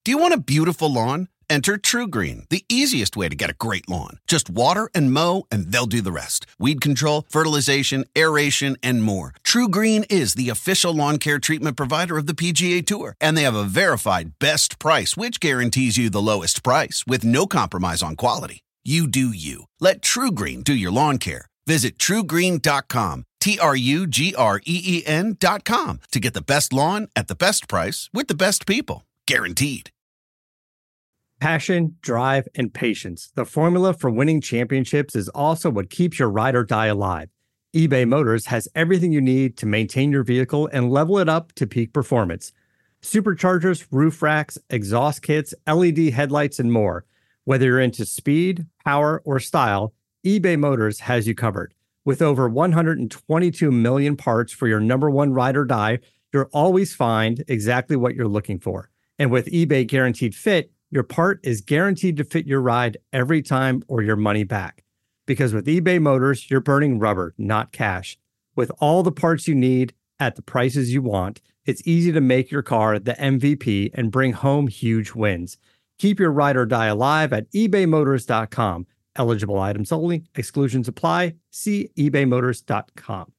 Do you want a beautiful lawn? Enter TruGreen, the easiest way to get a great lawn. Just water and mow, and they'll do the rest. Weed control, fertilization, aeration, and more. TruGreen is the official lawn care treatment provider of the PGA Tour, and they have a verified best price, which guarantees you the lowest price with no compromise on quality. You do you. Let TruGreen do your lawn care. Visit TruGreen.com, TruGreen.com, to get the best lawn at the best price with the best people. Guaranteed. Passion, drive, and patience. The formula for winning championships is also what keeps your ride or die alive. eBay Motors has everything you need to maintain your vehicle and level it up to peak performance. Superchargers, roof racks, exhaust kits, LED headlights, and more. Whether you're into speed, power, or style, eBay Motors has you covered. With over 122 million parts for your number one ride or die, you'll always find exactly what you're looking for. And with eBay Guaranteed Fit, your part is guaranteed to fit your ride every time or your money back. Because with eBay Motors, you're burning rubber, not cash. With all the parts you need at the prices you want, it's easy to make your car the MVP and bring home huge wins. Keep your ride or die alive at ebaymotors.com. Eligible items only. Exclusions apply. See ebaymotors.com.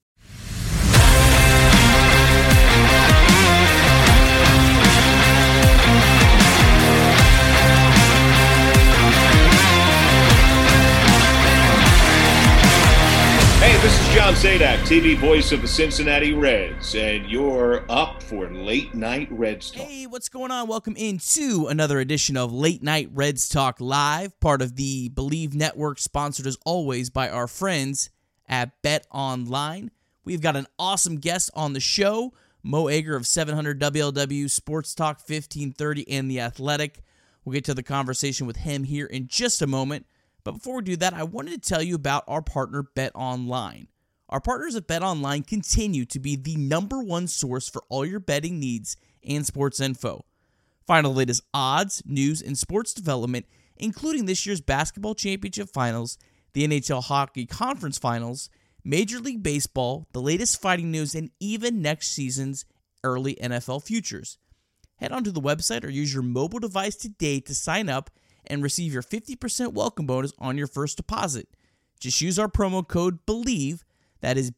Hey, this is John Sadak, TV voice of the Cincinnati Reds, and you're up for Late Night Reds Talk. Hey, what's going on? Welcome into another edition of Late Night Reds Talk Live, part of the Believe Network, sponsored as always by our friends at Bet Online. We've got an awesome guest on the show, Mo Egger of 700 WLW Sports Talk 1530 and The Athletic. We'll get to the conversation with him here in just a moment. But before we do that, I wanted to tell you about our partner, Bet Online. Our partners at Bet Online continue to be the number one source for all your betting needs and sports info. Find the latest odds, news, and sports development, including this year's basketball championship finals, the NHL Hockey Conference Finals, Major League Baseball, the latest fighting news, and even next season's early NFL futures. Head onto the website or use your mobile device today to sign up and receive your 50% welcome bonus on your first deposit. Just use our promo code BELIEVE, that is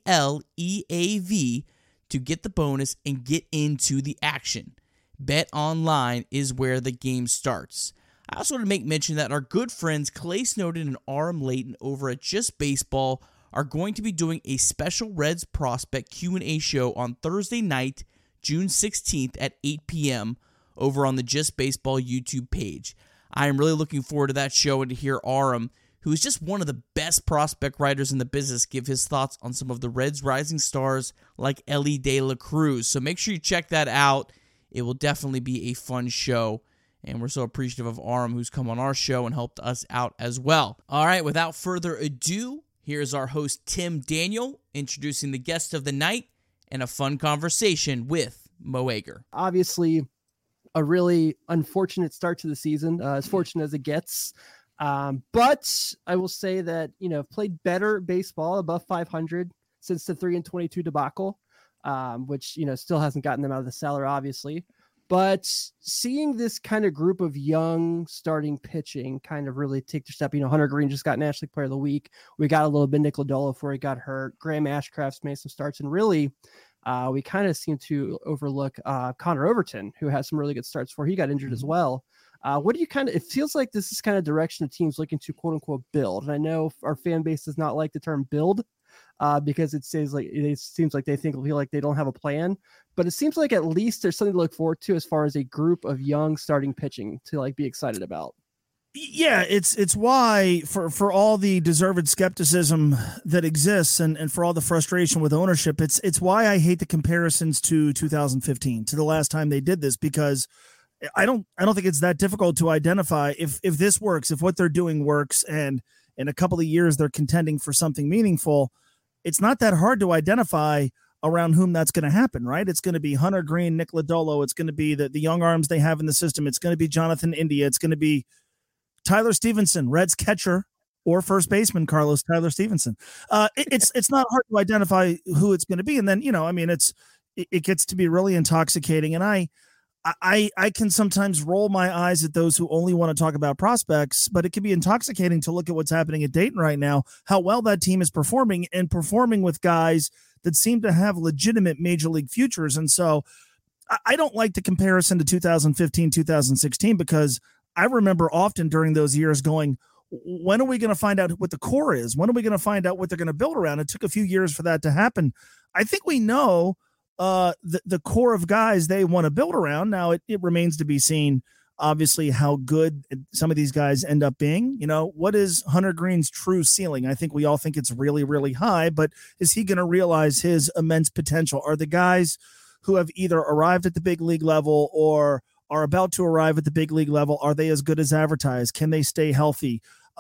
BLEAV, to get the bonus and get into the action. Bet Online is where the game starts. I also want to make mention that our good friends Clay Snowden and Aram Layton over at Just Baseball are going to be doing a special Reds prospect Q&A show on Thursday night, June 16th at 8 p.m. over on the Just Baseball YouTube page. I am really looking forward to that show and to hear Aram, who is just one of the best prospect writers in the business, give his thoughts on some of the Reds' rising stars like Elly De La Cruz. So make sure you check that out. It will definitely be a fun show, and we're so appreciative of Aram, who's come on our show and helped us out as well. All right, without further ado, here's our host, Tim Daniel, introducing the guest of the night and a fun conversation with Mo Egger. Obviously, a really unfortunate start to the season, as fortunate as it gets. But I will say that, played better baseball above 500 since the 3-22 debacle, which, still hasn't gotten them out of the cellar, obviously. But seeing this kind of group of young starting pitching kind of really take their step, Hunter Green just got National League Player of the Week. We got a little bit Nick Lodolo before he got hurt. Graham Ashcraft's made some starts, and really, we kind of seem to overlook Connor Overton, who has some really good starts before he got injured as well. What do you it feels like this is kind of direction the team's looking to quote unquote build. And I know our fan base does not like the term build because it seems like they feel like they don't have a plan, but it seems like at least there's something to look forward to as far as a group of young starting pitching to be excited about. Yeah, it's why for all the deserved skepticism that exists and for all the frustration with ownership, it's why I hate the comparisons to 2015, to the last time they did this, because I don't think it's that difficult to identify if this works, if what they're doing works, and in a couple of years they're contending for something meaningful. It's not that hard to identify around whom that's going to happen, right? It's going to be Hunter Green, Nick Lodolo. It's going to be the young arms they have in the system. It's going to be Jonathan India. It's going to be Tyler Stevenson, Reds catcher or first baseman Carlos Tyler Stevenson. It's not hard to identify who it's going to be. And then, it gets to be really intoxicating. And I I can sometimes roll my eyes at those who only want to talk about prospects, but it can be intoxicating to look at what's happening at Dayton right now, how well that team is performing and performing with guys that seem to have legitimate major league futures. And so I don't like the comparison to 2015, 2016, because I remember often during those years going, when are we going to find out what the core is? When are we going to find out what they're going to build around? It took a few years for that to happen. I think we know the core of guys they want to build around. Now it remains to be seen, obviously, how good some of these guys end up being. You know, what is Hunter Green's true ceiling? I think we all think it's really, really high, but is he going to realize his immense potential? Are the guys who have either arrived at the big league level or are about to arrive at the big league level, are they as good as advertised? Can they stay healthy?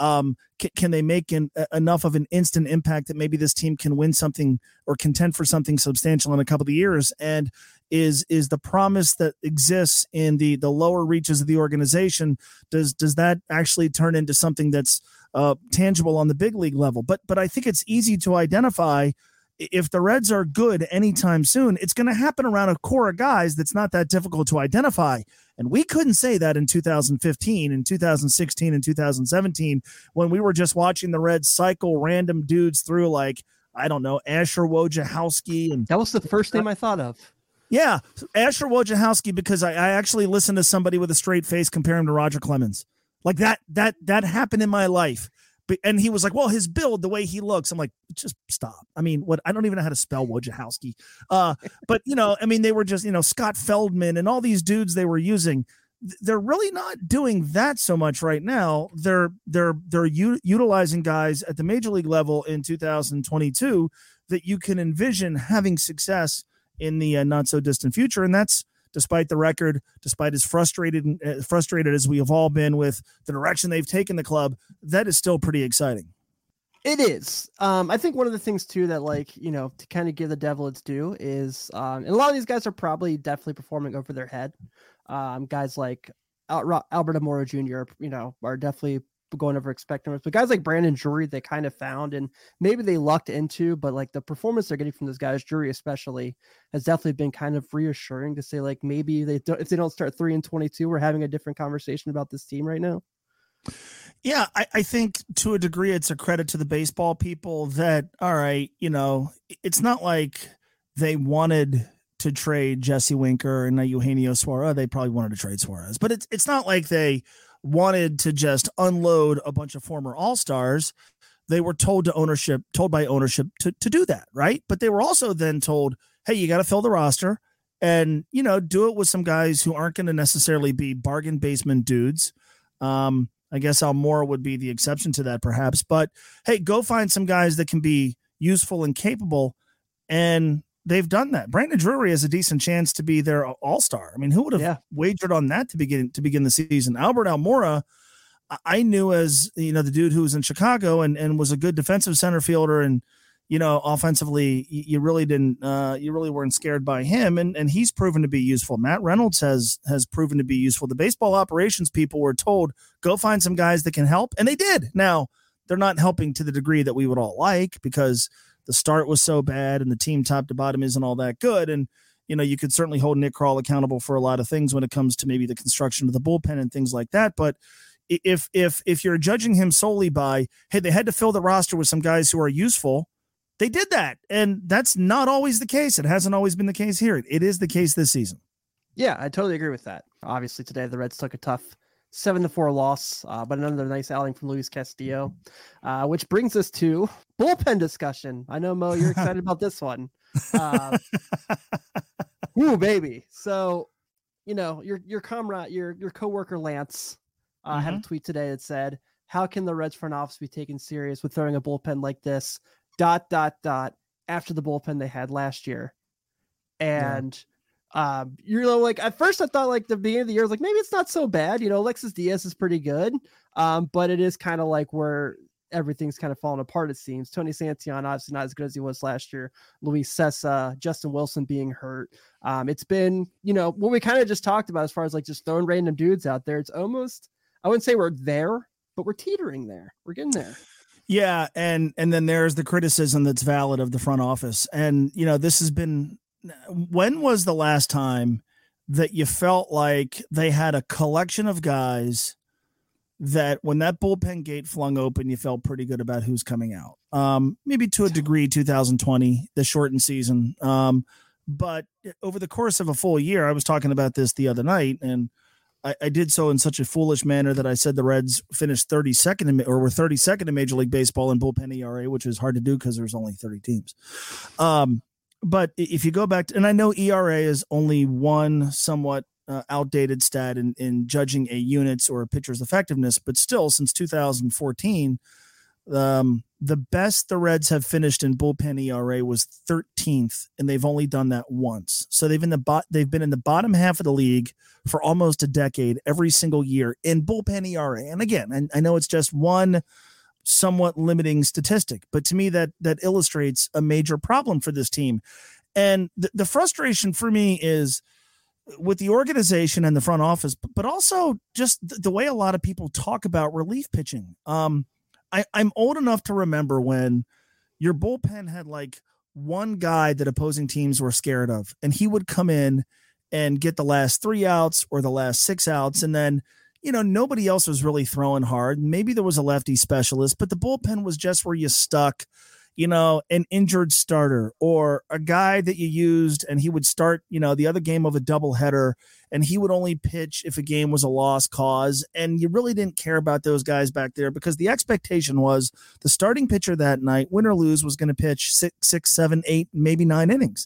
Can they make enough of an instant impact that maybe this team can win something or contend for something substantial in a couple of years? And is the promise that exists in the lower reaches of the organization, does that actually turn into something that's tangible on the big league level? But I think it's easy to identify. If the Reds are good anytime soon, it's going to happen around a core of guys that's not that difficult to identify. And we couldn't say that in 2015, in 2016, and 2017, when we were just watching the Reds cycle random dudes through, like, I don't know, Asher Wojciechowski. And that was the first name I thought of. Yeah, Asher Wojciechowski, because I actually listened to somebody with a straight face compare him to Roger Clemens. Like that happened in my life. And he was like, well, his build, the way he looks. I'm like, just stop. I mean, I don't even know how to spell Wojciechowski. But, you know, I mean, they were just, you know, Scott Feldman and all these dudes they were using. They're really not doing that so much right now. They're utilizing guys at the major league level in 2022 that you can envision having success in the not so distant future. And that's, despite the record, despite as frustrated as we have all been with the direction they've taken the club, that is still pretty exciting. It is. I think one of the things too that, like, you know, to kind of give the devil its due is, and a lot of these guys are probably definitely performing over their head. Guys like Albert Amora Jr., you know, are definitely going over expected numbers, but guys like Brandon Drury, they kind of found, and maybe they lucked into, but like the performance they're getting from those guys, Drury especially, has definitely been kind of reassuring to say, like, maybe if they don't start 3-22, we're having a different conversation about this team right now. Yeah, I think to a degree it's a credit to the baseball people that, all right, you know, it's not like they wanted to trade Jesse Winker and Eugenio Suarez. They probably wanted to trade Suarez, but it's not like they wanted to just unload a bunch of former all-stars. They were told by ownership to do that, right? But they were also then told, hey, you got to fill the roster and, you know, do it with some guys who aren't going to necessarily be bargain basement dudes. I guess Almora would be the exception to that perhaps, but hey, go find some guys that can be useful and capable. And they've done that. Brandon Drury has a decent chance to be their all-star. I mean, who would have wagered on that to begin the season? Albert Almora, I knew as, you know, the dude who was in Chicago and was a good defensive center fielder. And, you know, offensively, you really weren't scared by him. And he's proven to be useful. Matt Reynolds has proven to be useful. The baseball operations people were told, go find some guys that can help. And they did. Now, they're not helping to the degree that we would all like, because the start was so bad and the team top to bottom isn't all that good. And, you know, you could certainly hold Nick Krall accountable for a lot of things when it comes to maybe the construction of the bullpen and things like that. But if you're judging him solely by, hey, they had to fill the roster with some guys who are useful, they did that. And that's not always the case. It hasn't always been the case here. It is the case this season. Yeah, I totally agree with that. Obviously today the Reds took a tough 7-4 loss, but another nice outing from Luis Castillo, which brings us to bullpen discussion. I know, Mo, you're excited about this one. Ooh, baby. So, you know, your comrade, your coworker Lance had a tweet today that said, how can the Reds front office be taken serious with throwing a bullpen like this, ... after the bullpen they had last year? And you know, like at first I thought, like the beginning of the year, I was like, maybe it's not so bad. You know, Alexis Diaz is pretty good. But it is kind of like where everything's kind of falling apart, it seems. Tony Santillan, obviously not as good as he was last year. Luis Cessa, Justin Wilson being hurt. It's been, you know, what we kind of just talked about as far as like just throwing random dudes out there. It's almost, I wouldn't say we're there, but we're teetering there. We're getting there. Yeah. And then there's the criticism that's valid of the front office. And, you know, this has been, when was the last time that you felt like they had a collection of guys that when that bullpen gate flung open, you felt pretty good about who's coming out. Maybe to a degree, 2020, the shortened season. But over the course of a full year, I was talking about this the other night, and I did so in such a foolish manner that I said the Reds finished 32nd were 32nd in Major League Baseball in bullpen ERA, which is hard to do because there's only 30 teams. But if you go back to, and I know ERA is only one somewhat outdated stat in judging a unit's or a pitcher's effectiveness, but still since 2014, the best the Reds have finished in bullpen ERA was 13th, and they've only done that once. So they've been in the bottom half of the league for almost a decade every single year in bullpen ERA. And again, I know it's just one somewhat limiting statistic, but to me that illustrates a major problem for this team. And the frustration for me is with the organization and the front office, but also just the way a lot of people talk about relief pitching. I'm old enough to remember when your bullpen had like one guy that opposing teams were scared of, and he would come in and get the last 3 outs or the last 6 outs. And then, nobody else was really throwing hard. Maybe there was a lefty specialist, but the bullpen was just where you stuck, an injured starter or a guy that you used, and he would start, the other game of a doubleheader, and he would only pitch if a game was a lost cause. And you really didn't care about those guys back there because the expectation was the starting pitcher that night, win or lose, was going to pitch 6, 7, 8, maybe 9 innings.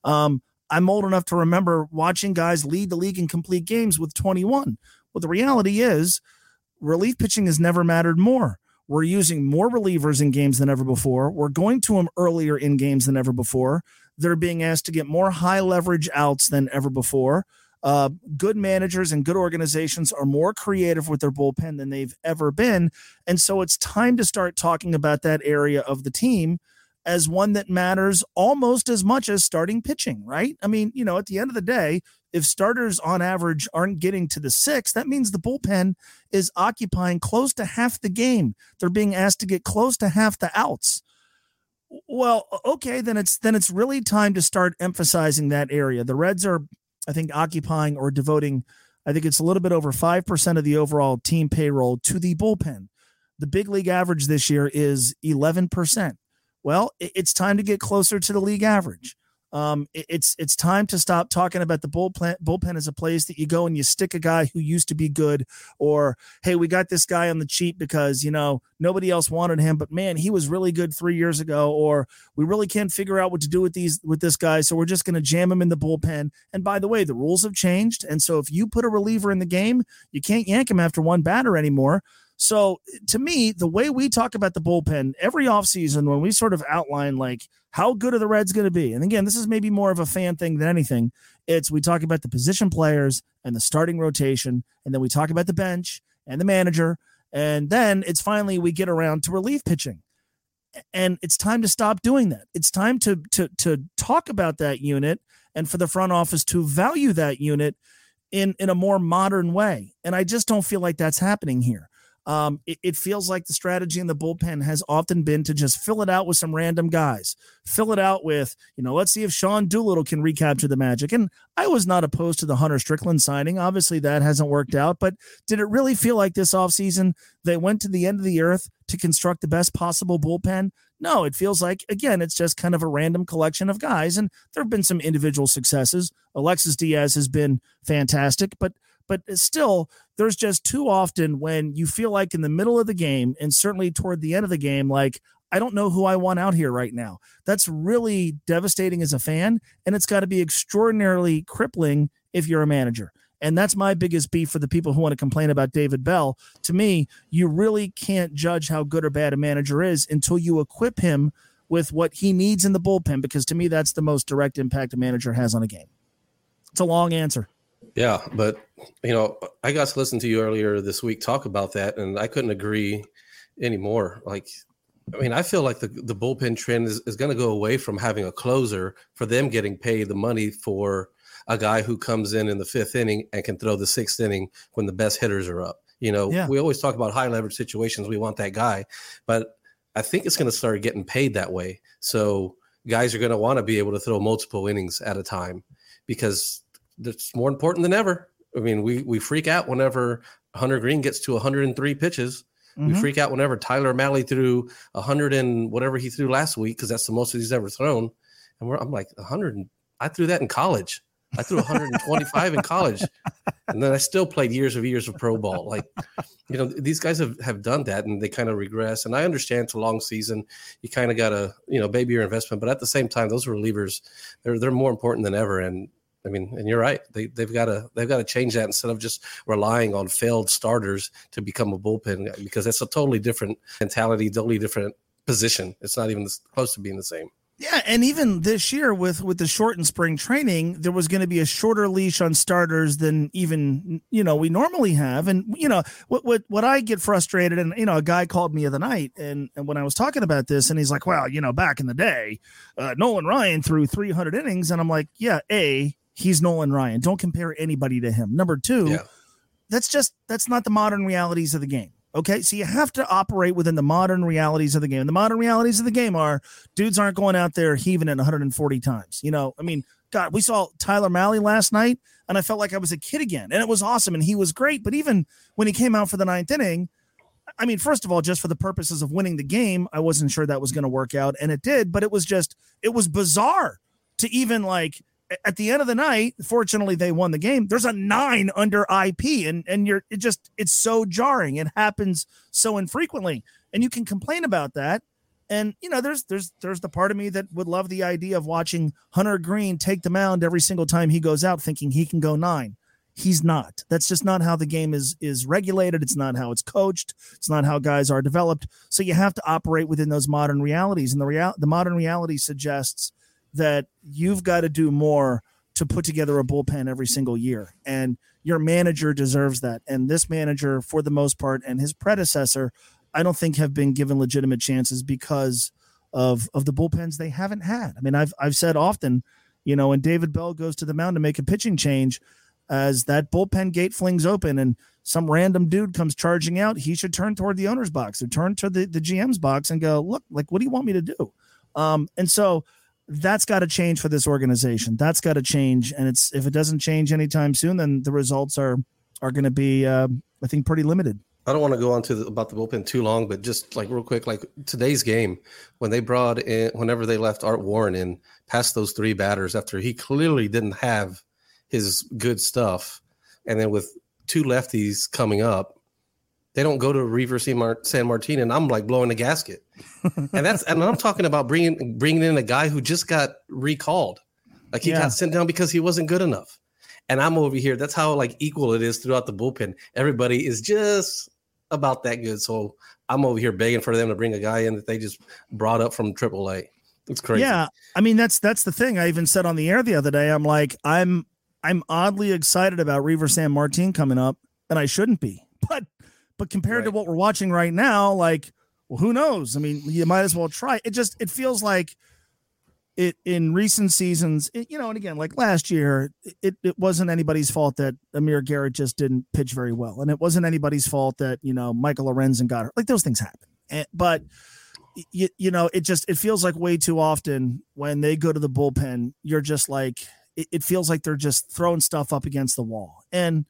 I'm old enough to remember watching guys lead the league in complete games with 21. Well, the reality is relief pitching has never mattered more. We're using more relievers in games than ever before. We're going to them earlier in games than ever before. They're being asked to get more high leverage outs than ever before. Good managers and good organizations are more creative with their bullpen than they've ever been. And so it's time to start talking about that area of the team as one that matters almost as much as starting pitching, right? I mean, at the end of the day, if starters on average aren't getting to the 6, that means the bullpen is occupying close to half the game. They're being asked to get close to half the outs. Well, okay, then it's really time to start emphasizing that area. The Reds are, I think, occupying or devoting, I think it's a little bit over 5% of the overall team payroll to the bullpen. The big league average this year is 11%. Well, it's time to get closer to the league average. It's time to stop talking about the bullpen as a place that you go and you stick a guy who used to be good, or, hey, we got this guy on the cheap because, nobody else wanted him, but man, he was really good 3 years ago, or we really can't figure out what to do with this guy. So we're just going to jam him in the bullpen. And by the way, the rules have changed. And so if you put a reliever in the game, you can't yank him after one batter anymore. So to me, the way we talk about the bullpen every offseason, when we sort of outline like how good are the Reds going to be, and again, this is maybe more of a fan thing than anything, we talk about the position players and the starting rotation, and then we talk about the bench and the manager, and then it's finally we get around to relief pitching. And it's time to stop doing that. It's time to talk about that unit and for the front office to value that unit in a more modern way. And I just don't feel like that's happening here. It feels like the strategy in the bullpen has often been to just fill it out with some random guys, fill it out with, let's see if Sean Doolittle can recapture the magic. And I was not opposed to the Hunter Strickland signing. Obviously that hasn't worked out, but did it really feel like this offseason they went to the end of the earth to construct the best possible bullpen? No, it feels like, again, it's just kind of a random collection of guys. And there have been some individual successes. Alexis Diaz has been fantastic, but still, there's just too often when you feel like in the middle of the game, and certainly toward the end of the game, like, I don't know who I want out here right now. That's really devastating as a fan, and it's got to be extraordinarily crippling if you're a manager. And that's my biggest beef for the people who want to complain about David Bell. To me, you really can't judge how good or bad a manager is until you equip him with what he needs in the bullpen, because to me, that's the most direct impact a manager has on a game. It's a long answer. Yeah, but, I got to listen to you earlier this week talk about that, and I couldn't agree anymore. I feel like the bullpen trend is going to go away from having a closer for them getting paid the money for a guy who comes in the 5th inning and can throw the 6th inning when the best hitters are up. We always talk about high leverage situations. We want that guy, but I think it's going to start getting paid that way. So guys are going to want to be able to throw multiple innings at a time, because that's more important than ever. I mean, we freak out whenever Hunter Green gets to 103 pitches. We freak out whenever Tyler Mahle threw 100 and whatever he threw last week, because that's the most that he's ever thrown. And I'm like, 100. I threw that in college. I threw 125 in college. And then I still played years of pro ball. Like, these guys have done that, and they kind of regress. And I understand it's a long season. You kind of got to, baby your investment. But at the same time, those relievers, they're more important than ever. And I mean, and you're right. They've got to change that instead of just relying on failed starters to become a bullpen, because that's a totally different mentality, totally different position. It's not even close to being the same. Yeah, and even this year with the shortened spring training, there was going to be a shorter leash on starters than even we normally have. And what I get frustrated, and a guy called me the other night, and when I was talking about this, and he's like, well, back in the day, Nolan Ryan threw 300 innings, and I'm like, yeah, he's Nolan Ryan. Don't compare anybody to him. Number two, that's not the modern realities of the game. Okay, so you have to operate within the modern realities of the game. The modern realities of the game are dudes aren't going out there heaving it 140 times. I mean, God, we saw Tyler Mahle last night, and I felt like I was a kid again, and it was awesome, and he was great. But even when he came out for the ninth inning, I mean, first of all, just for the purposes of winning the game, I wasn't sure that was going to work out, and it did. But it was bizarre to even like. At the end of the night, fortunately, they won the game. There's a 9 under IP, and it's so jarring. It happens so infrequently, and you can complain about that. And there's the part of me that would love the idea of watching Hunter Green take the mound every single time he goes out, thinking he can go 9. He's not. That's just not how the game is regulated. It's not how it's coached. It's not how guys are developed. So you have to operate within those modern realities, and the modern reality suggests that you've got to do more to put together a bullpen every single year. And your manager deserves that. And this manager, for the most part, and his predecessor, I don't think have been given legitimate chances because of the bullpens they haven't had. I mean, I've said often, when David Bell goes to the mound to make a pitching change, as that bullpen gate flings open and some random dude comes charging out, he should turn toward the owner's box or turn to the GM's box and go, look, like, what do you want me to do? And so that's got to change for this organization. That's got to change. And if it doesn't change anytime soon, then the results are going to be, I think, pretty limited. I don't want to go on about the bullpen too long, but just like real quick, like today's game, whenever they left Art Warren in past those 3 batters after he clearly didn't have his good stuff. And then with 2 lefties coming up, they don't go to Reiver San Martin, and I'm like blowing the gasket. And I'm talking about bringing in a guy who just got recalled. Like he got sent down because he wasn't good enough. And I'm over here. That's how like equal it is throughout the bullpen. Everybody is just about that good. So I'm over here begging for them to bring a guy in that they just brought up from AAA. It's crazy. Yeah. I mean, that's the thing. I even said on the air the other day, I'm like, I'm oddly excited about Reiver San Martin coming up, and I shouldn't be. But compared to what we're watching right now, like, well, who knows? I mean, you might as well try. It feels like it in recent seasons, and again, like last year, it wasn't anybody's fault that Amir Garrett just didn't pitch very well. And it wasn't anybody's fault that, Michael Lorenzen got hurt. Like those things happen. But it feels like way too often when they go to the bullpen, you're just like, it feels like they're just throwing stuff up against the wall. And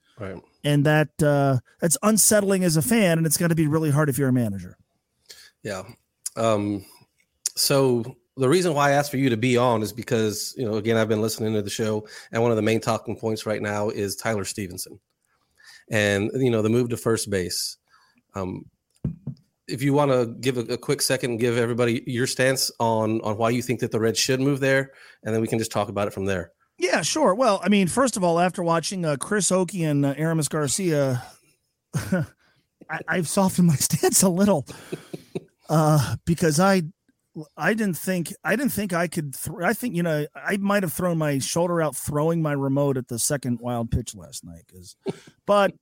that's unsettling as a fan, and it's going to be really hard if you're a manager. Yeah. So the reason why I asked for you to be on is because, again, I've been listening to the show, and one of the main talking points right now is Tyler Stevenson and, the move to first base. If you want to give a quick second and give everybody your stance on why you think that the Reds should move there, and then we can just talk about it from there. Yeah, sure. Well, I mean, first of all, after watching Chris Oakey and Aramis Garcia, I've softened my stance a little because I didn't think I could. I think I might have thrown my shoulder out throwing my remote at the second wild pitch last night. But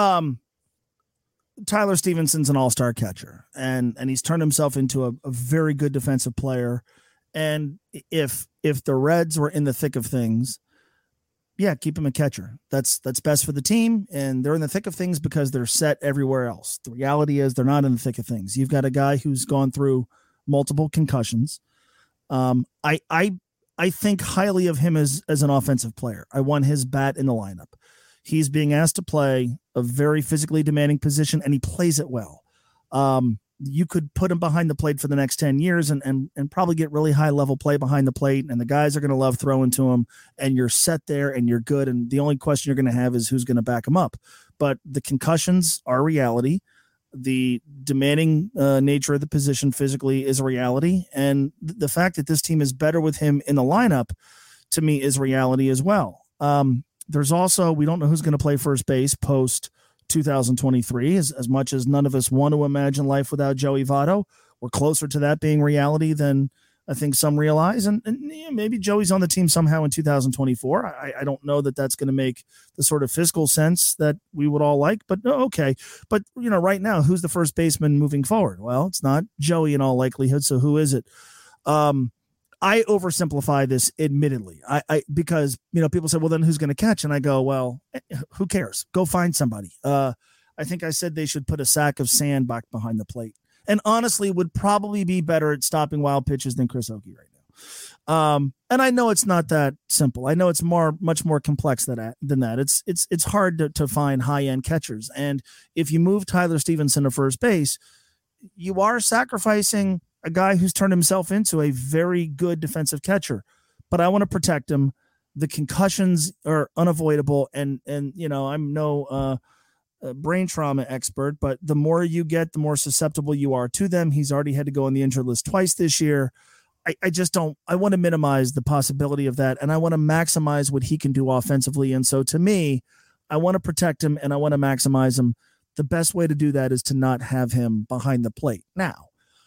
Tyler Stevenson's an all-star catcher, and he's turned himself into a very good defensive player. And if the Reds were in the thick of things, keep him a catcher. That's best for the team, and they're in the thick of things because they're set everywhere else. The reality is they're not in the thick of things. You've got a guy who's gone through multiple concussions. I I think highly of him as an offensive player. I want his bat in the lineup. He's being asked to play a very physically demanding position, and he plays it well. You could put him behind the plate for the next 10 years and probably get really high level play behind the plate. And the guys are going to love throwing to him, and you're set there and you're good. And the only question you're going to have is who's going to back him up. But the concussions are reality. The demanding nature of the position physically is a reality. And the fact that this team is better with him in the lineup, to me, is reality as well. There's also, we don't know who's going to play first base post 2023, as much as none of us want to imagine life without Joey Votto. We're closer to that being reality than I think some realize. And maybe Joey's on the team somehow in 2024. I don't know that that's going to make the sort of fiscal sense that we would all like, but okay. But, right now, who's the first baseman moving forward? Well, it's not Joey in all likelihood. So who is it? I oversimplify this admittedly. Because people say, well, then who's going to catch? And I go, well, who cares? Go find somebody. I think I said they should put a sack of sand back behind the plate, and honestly would probably be better at stopping wild pitches than Chris Oakey right now. And I know it's not that simple. I know it's much more complex than that. It's hard to find high end catchers. And if you move Tyler Stevenson to first base, you are sacrificing a guy who's turned himself into a very good defensive catcher, but I want to protect him. The concussions are unavoidable. And I'm no brain trauma expert, but the more you get, the more susceptible you are to them. He's already had to go on the injured list twice this year. I want to minimize the possibility of that. And I want to maximize what he can do offensively. And so to me, I want to protect him and I want to maximize him. The best way to do that is to not have him behind the plate. Now,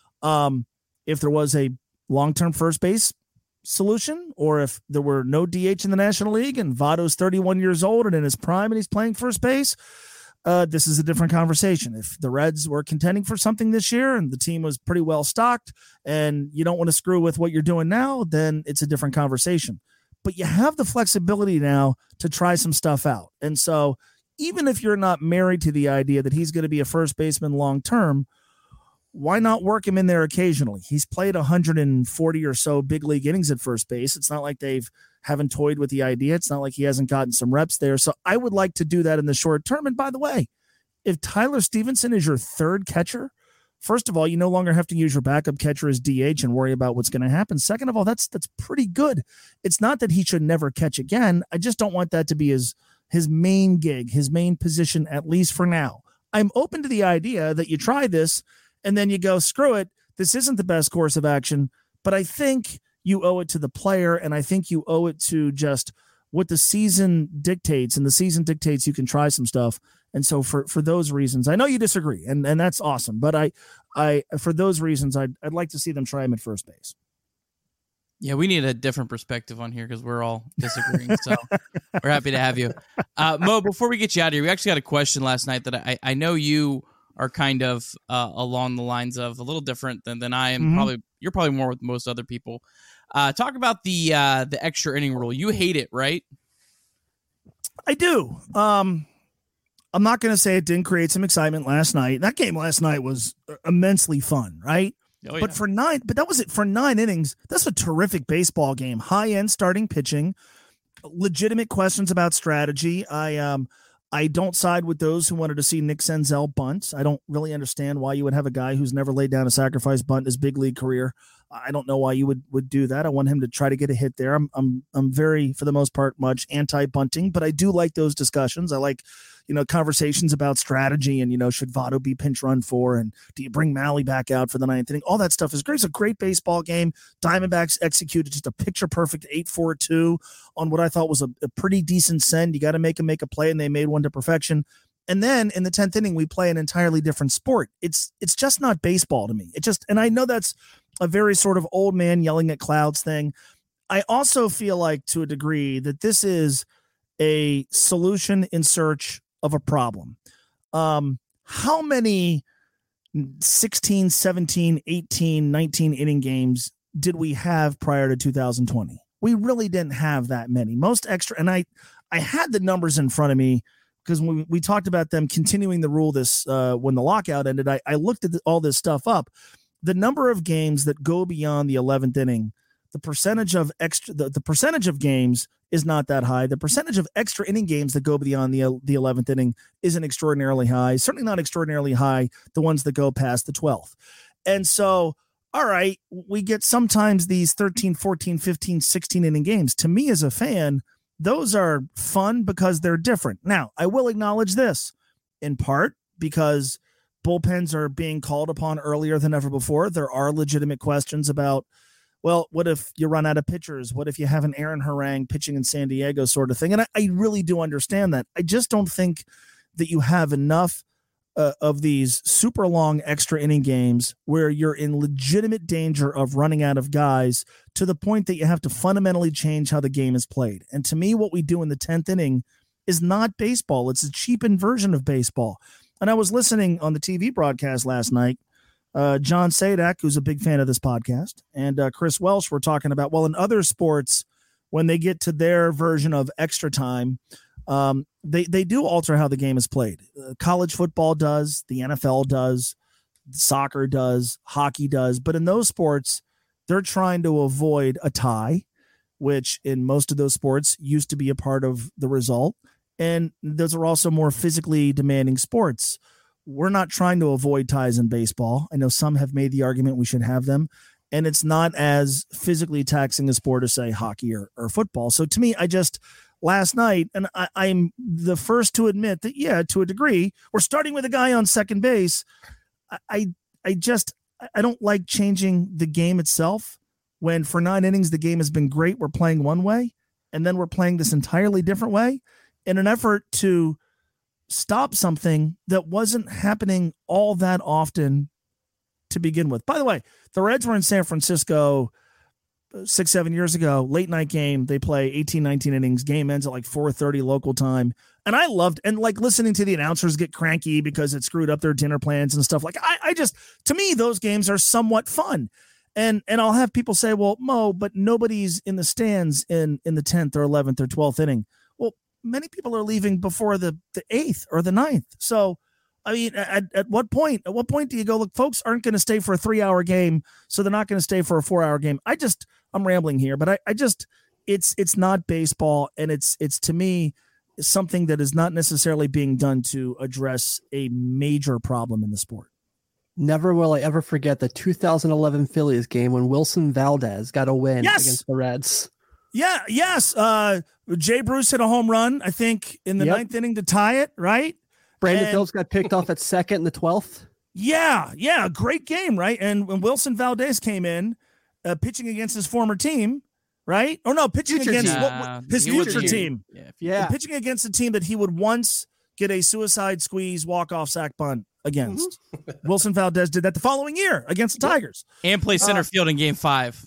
if there was a long-term first base solution, or if there were no DH in the National League and Votto's 31 years old and in his prime and he's playing first base, this is a different conversation. If the Reds were contending for something this year and the team was pretty well stocked and you don't want to screw with what you're doing now, then it's a different conversation. But you have the flexibility now to try some stuff out. And so even if you're not married to the idea that he's going to be a first baseman long-term, why not work him in there occasionally? He's played 140 or so big league innings at first base. It's not like haven't toyed with the idea. It's not like he hasn't gotten some reps there. So I would like to do that in the short term. And by the way, if Tyler Stevenson is your third catcher, first of all, you no longer have to use your backup catcher as DH and worry about what's going to happen. Second of all, that's pretty good. It's not that he should never catch again. I just don't want that to be his main gig, his main position, at least for now. I'm open to the idea that you try this and then you go, screw it, this isn't the best course of action, but I think you owe it to the player, and I think you owe it to just what the season dictates, and the season dictates you can try some stuff. And so for those reasons, I know you disagree, and that's awesome, but I for those reasons, I'd like to see them try him at first base. Yeah, we need a different perspective on here because we're all disagreeing, so we're happy to have you. Mo, before we get you out of here, we actually got a question last night that I know you are kind of along the lines of a little different than I am. Mm-hmm. You're probably more with most other people. Talk about the extra inning rule. You hate it, right? I do. I'm not going to say it didn't create some excitement last night. That game last night was immensely fun, right? Oh, yeah. But that was it for 9 innings. That's a terrific baseball game. High end starting pitching, legitimate questions about strategy. I don't side with those who wanted to see Nick Senzel bunt. I don't really understand why you would have a guy who's never laid down a sacrifice bunt in his big league career. I don't know why you would do that. I want him to try to get a hit there. I'm very, for the most part, much anti-bunting, but I do like those discussions. I like, conversations about strategy and, should Votto be pinch run for, and do you bring Malley back out for the 9th inning? All that stuff is great. It's a great baseball game. Diamondbacks executed just a picture perfect 8-4-2 on what I thought was a pretty decent send. You got to make them make a play, and they made one to perfection. And then in the 10th inning, we play an entirely different sport. It's just not baseball to me. And I know that's a very sort of old man yelling at clouds thing. I also feel like, to a degree, that this is a solution in search of a problem. How many 16, 17, 18, 19 inning games did we have prior to 2020? We really didn't have that many. Most extra, and I had the numbers in front of me because when we talked about them continuing the rule this when the lockout ended, I looked at all this stuff up. The number of games that go beyond the 11th inning the percentage of the percentage of games is not that high. The percentage of extra inning games that go beyond the 11th inning isn't extraordinarily high. Certainly not extraordinarily high, the ones that go past the 12th. And so, all right, we get sometimes these 13, 14, 15, 16 inning games. To me as a fan, those are fun because they're different. Now, I will acknowledge this, in part because bullpens are being called upon earlier than ever before. There are legitimate questions about, well, what if you run out of pitchers? What if you have an Aaron Harang pitching in San Diego sort of thing? And I really do understand that. I just don't think that you have enough of these super long extra inning games where you're in legitimate danger of running out of guys to the point that you have to fundamentally change how the game is played. And to me, what we do in the 10th inning is not baseball. It's a cheapened version of baseball. And I was listening on the TV broadcast last night. John Sadak, who's a big fan of this podcast, and Chris Welsh were talking about, well, in other sports, when they get to their version of extra time, they do alter how the game is played. College football does, the NFL does, soccer does, hockey does. But in those sports, they're trying to avoid a tie, which in most of those sports used to be a part of the result. And those are also more physically demanding sports. We're not trying to avoid ties in baseball. I know some have made the argument we should have them. And it's not as physically taxing a sport as, say, hockey or football. So to me, last night, and I'm the first to admit that, yeah, to a degree, we're starting with a guy on second base. I don't like changing the game itself when for 9 innings, the game has been great. We're playing one way, and then we're playing this entirely different way in an effort to stop something that wasn't happening all that often to begin with. By the way, the Reds were in San Francisco 6-7 years ago, late night game. They play 18-19 innings. Game ends at like 4:30 local time. And I loved, and like listening to the announcers get cranky because it screwed up their dinner plans and stuff. Like I just, to me, those games are somewhat fun. And I'll have people say, well, Mo, but nobody's in the stands in the 10th or 11th or 12th inning. Well, many people are leaving before the 8th or the 9th. So, I mean, at what point do you go, look, folks aren't going to stay for a 3-hour game, so they're not going to stay for a 4-hour game. I'm rambling here, but it's not baseball. And it's to me something that is not necessarily being done to address a major problem in the sport. Never will I ever forget the 2011 Phillies game when Wilson Valdez got a win against the Reds. Yeah. Yes. Jay Bruce hit a home run, I think, in the 9th inning to tie it, right? Brandon Phillips got picked off at second in the 12th. Yeah. Great game, right? And when Wilson Valdez came in, pitching against his former team, right? Or no, pitching against his future team. Yeah. Pitching against a team that he would once get a suicide squeeze walk-off sac bunt against. Mm-hmm. Wilson Valdez did that the following year against the Tigers. And play center field in Game 5.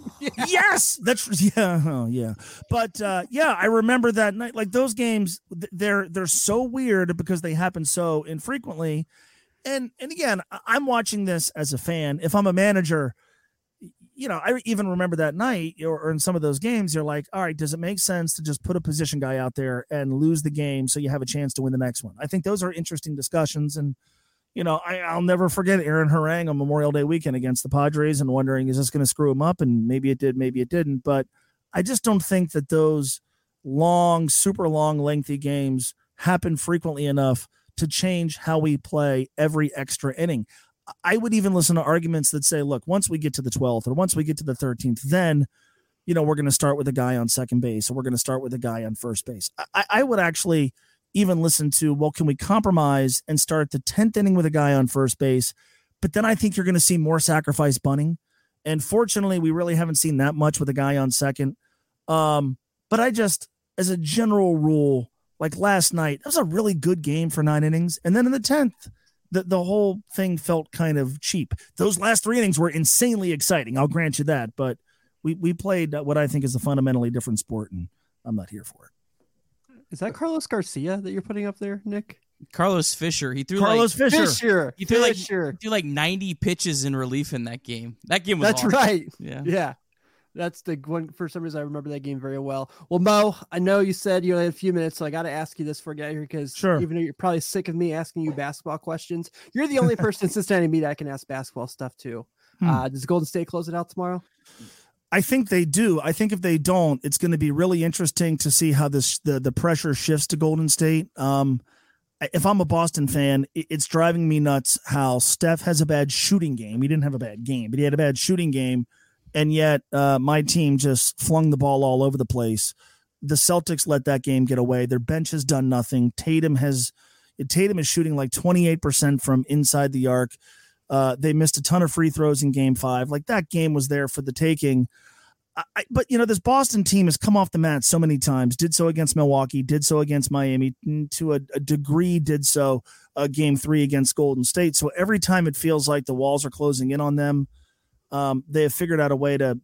Yes, yeah. But I remember that night. Like those games, they're so weird because they happen so infrequently. And again, I'm watching this as a fan. If I'm a manager, I even remember that night or in some of those games, you're like, all right, does it make sense to just put a position guy out there and lose the game so you have a chance to win the next one? I think those are interesting discussions. And I'll never forget Aaron Harang on Memorial Day weekend against the Padres and wondering, is this going to screw him up? And maybe it did, maybe it didn't. But I just don't think that those long, super long, lengthy games happen frequently enough to change how we play every extra inning. I would even listen to arguments that say, look, once we get to the 12th or once we get to the 13th, then, we're going to start with a guy on second base or we're going to start with a guy on first base. I would actually even listen to, well, can we compromise and start the 10th inning with a guy on first base? But then I think you're going to see more sacrifice bunting. And fortunately, we really haven't seen that much with a guy on second. But I just, as a general rule, like last night, that was a really good game for 9 innings. And then in the 10th, the whole thing felt kind of cheap. Those last 3 innings were insanely exciting. I'll grant you that. But we played what I think is a fundamentally different sport, and I'm not here for it. Is that Carlos Garcia that you're putting up there, Nick? Carlos Fisher. He threw Fisher. He threw like 90 pitches in relief in that game. That game was awesome. Right. Yeah. That's the one. For some reason, I remember that game very well. Well, Mo, I know you said you only had a few minutes, so I got to ask you this before I get here because even though you're probably sick of me asking you basketball questions, you're the only person in Cincinnati media I can ask basketball stuff to. Does Golden State close it out tomorrow? I think they do. I think if they don't, it's going to be really interesting to see how the pressure shifts to Golden State. If I'm a Boston fan, it's driving me nuts how Steph has a bad shooting game. He didn't have a bad game, but he had a bad shooting game, and yet my team just flung the ball all over the place. The Celtics let that game get away. Their bench has done nothing. Tatum is shooting like 28% from inside the arc. They missed a ton of free throws in Game 5. Like, that game was there for the taking. But, this Boston team has come off the mat so many times, did so against Milwaukee, did so against Miami, to a degree did so Game 3 against Golden State. So every time it feels like the walls are closing in on them, they have figured out a way to